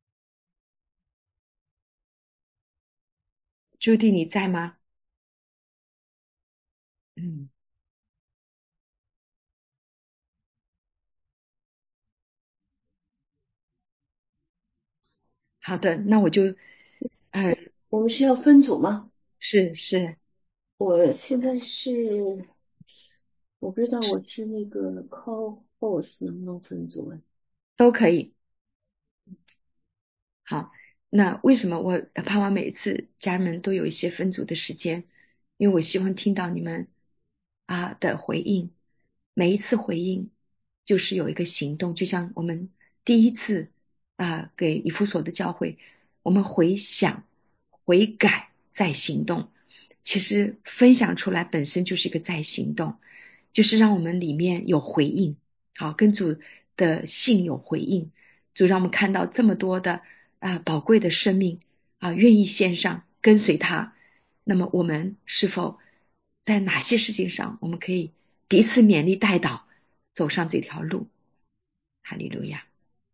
朱棣你在吗？嗯，好的，那我就呃， 我们需要分组吗？ 是是， 我现在是，我不知道我是那个 call host 能不能分组哎？ 都可以。好，那为什么我盼望每一次家人们都有一些分组的时间？因为我希望听到你们啊的回应，每一次回应就是有一个行动，就像我们第一次啊给以弗所的教会，我们回想、悔改再行动，其实分享出来本身就是一个再行动，就是让我们里面有回应，好，跟主的信有回应，主让我们看到这么多的啊宝贵的生命啊愿意献上跟随他，那么我们是否在哪些事情上我们可以彼此勉励带导走上这条路？哈利路亚。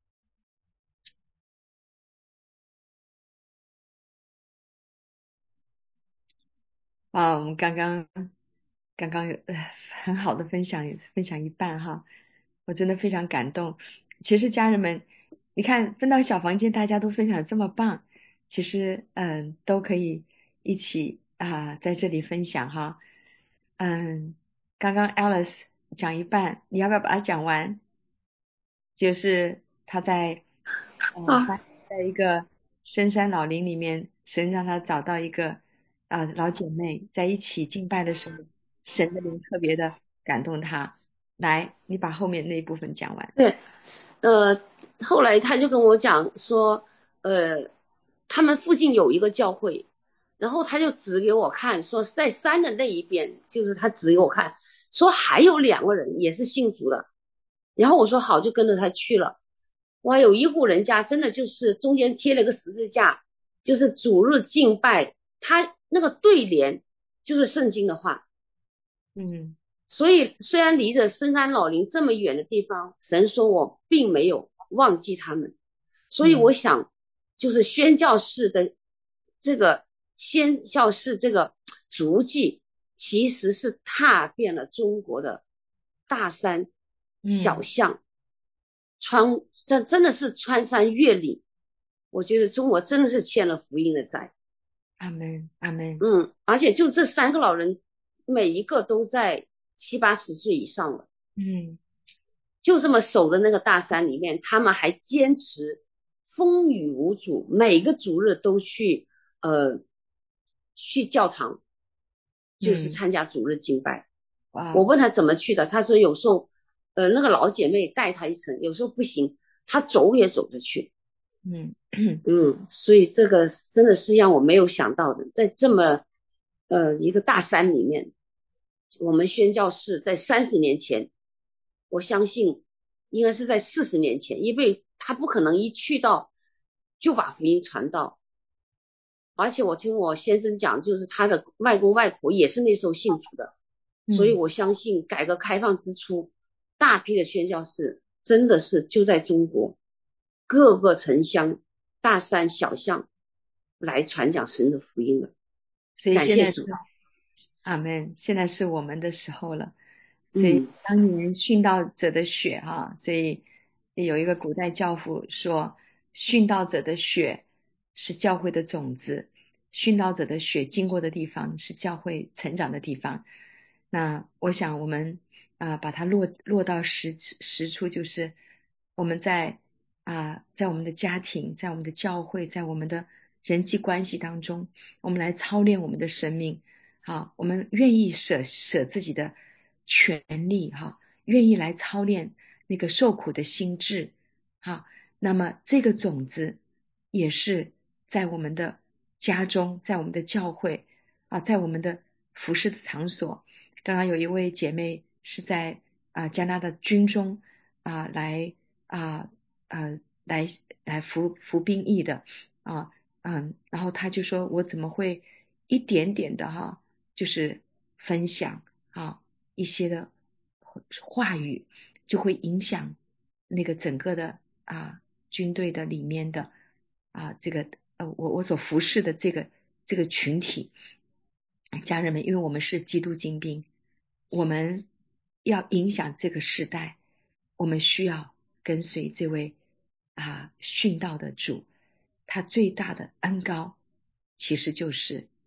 啊，我们刚刚刚刚有呃很好的分享，分享一半哈，我真的非常感动。其实家人们，你看分到小房间，大家都分享的这么棒，其实嗯都可以一起啊在这里分享哈。嗯，刚刚 Alice 讲一半，你要不要把它讲完？就是他在嗯、呃、他在一个深山老林里面，神让他找到一个啊、呃老姐妹，在一起敬拜的时候，神的灵特别的感动他。来，你把后面那一部分讲完。 对，呃，后来他就跟我讲说，呃，他们附近有一个教会，然后他就指给我看，说在山的那一边，就是他指给我看，说还有两个人也是信主的，然后我说好，就跟着他去了。哇，有一户人家真的就是中间贴了个十字架，就是主日敬拜，他那个对联就是圣经的话。 嗯。 所以虽然离着深山老林这么远的地方，神说我并没有忘记他们。所以我想就是宣教士的这个宣教士这个足迹其实是踏遍了中国的大山小巷，穿这真的是穿山越岭。我觉得中国真的是欠了福音的债。 阿门阿门。 嗯，而且就这三个老人每一个都在七八十岁以上了， 嗯， 就这么守的那个大山里面，他们还坚持风雨无阻，每个主日都去呃去教堂，就是参加主日敬拜。 嗯、 我问他怎么去的，他说有时候呃那个老姐妹带他一程，有时候不行，他走也走着去。 嗯嗯，所以这个真的是让我没有想到的，在这么呃一个大山里面。我们宣教士在三十年前，我相信应该是在四十年前，因为他不可能一去到就把福音传到。而且我听我先生讲，就是他的外公外婆也是那时候信主的，所以我相信改革开放之初，大批的宣教士真的是就在中国各个城乡大山小巷来传讲神的福音了。 所以现在是阿们，现在是我们的时候了。所以当年殉道者的血哈、嗯，所以有一个古代教父说，殉道者的血是教会的种子，殉道者的血经过的地方是教会成长的地方。那我想我们啊、呃、把它落落到实实处，就是我们在啊、呃、在我们的家庭，在我们的教会，在我们的人际关系当中，我们来操练我们的生命。好，我们愿意舍舍自己的权利哈，愿意来操练那个受苦的心智。好，那么这个种子也是在我们的家中，在我们的教会啊，在我们的服侍的场所。刚刚有一位姐妹是在啊加拿大军中啊来啊呃来来服服兵役的啊嗯，然后她就说我怎么会一点点的哈，就是分享啊一些的话语，就会影响那个整个的啊军队的里面的啊这个呃我我所服侍的这个这个群体家人们，因为我们是基督精兵，我们要影响这个时代，我们需要跟随这位啊殉道的主，他最大的恩膏其实就是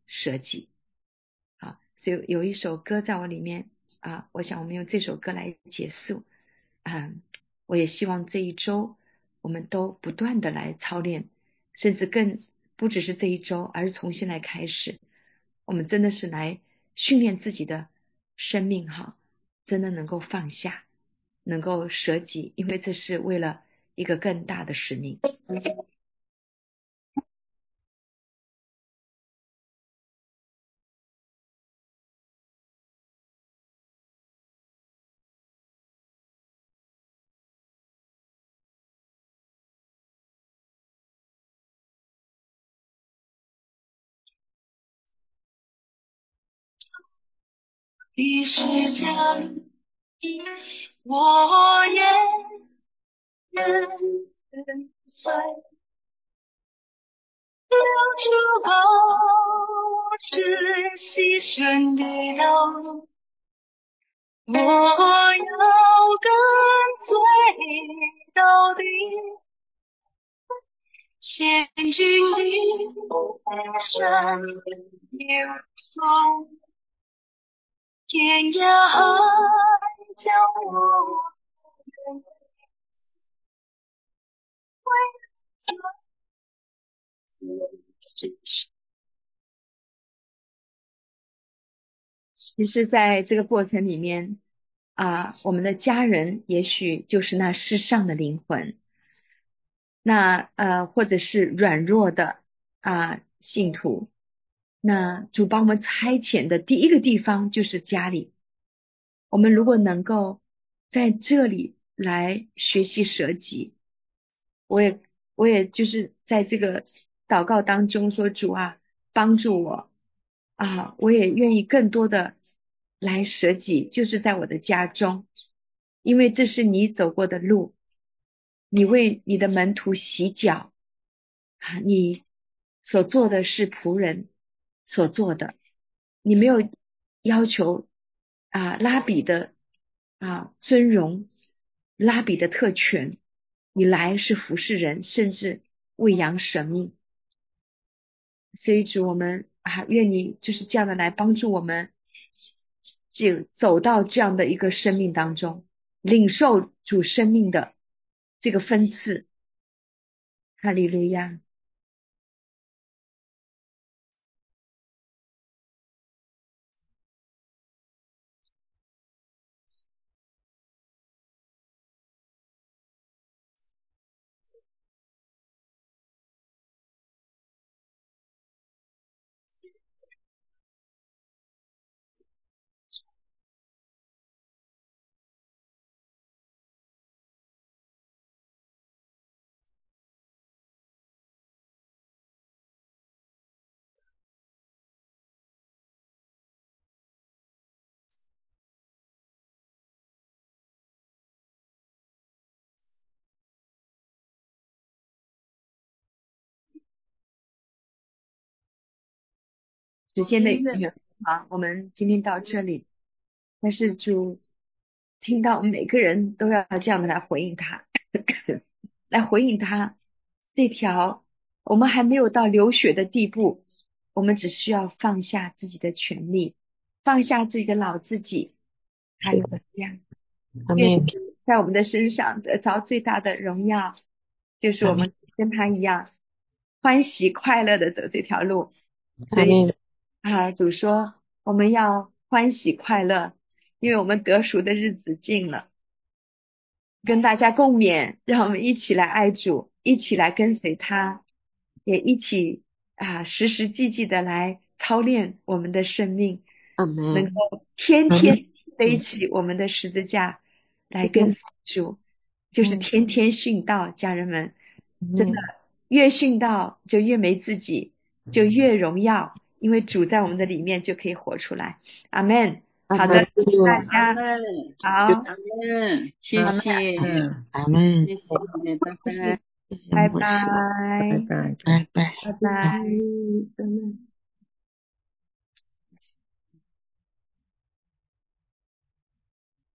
舍己。啊，所以有一首歌在我里面啊，我想我们用这首歌来结束。嗯，我也希望这一周我们都不断的来操练，甚至更不只是这一周，而是从现在开始，我们真的是来训练自己的生命哈，真的能够放下，能够舍己，因为这是为了一个更大的使命。 的时间，我也跟随，流出宝血牺牲的道路，我要跟随到底，千军的山也无所，天涯海角我跟其实在这个过程里面啊，我们的家人也许就是那世上的灵魂，那呃或者是软弱的啊信徒，那主帮我们差遣的第一个地方就是家里。我们如果能够在这里来学习舍己，我也我也就是在这个祷告当中说，主啊帮助我啊，我也愿意更多的来舍己，就是在我的家中，因为这是你走过的路，你为你的门徒洗脚啊，你所做的是仆人所做的，你没有要求啊拉比的啊尊荣，拉比的特权，你来是服侍人，甚至喂养生命。所以主我们啊愿你就是这样的来帮助我们就走到这样的一个生命当中，领受主生命的这个分赐。哈利路亚。时间的远啊，我们今天到这里，但是主听到每个人都要这样的来回应他来回应他这条我们还没有到流血的地步，我们只需要放下自己的权利，放下自己的老自己，还有这样愿在我们的身上得着最大的荣耀，就是我们跟他一样欢喜快乐的走这条路。所以啊，主说我们要欢喜快乐，因为我们得赎的日子近了。跟大家共勉，让我们一起来爱主，一起来跟随他，也一起啊时时际际的来操练我们的生命，能够天天背起我们的十字架来跟随主，就是天天殉道。家人们，真的越殉道就越没自己，就越荣耀，因为主在我们的里面就可以活出来。阿们。好的，大家好， 阿门，谢谢， 阿门， 谢谢，拜拜， 拜拜， 拜拜，拜拜， 拜拜。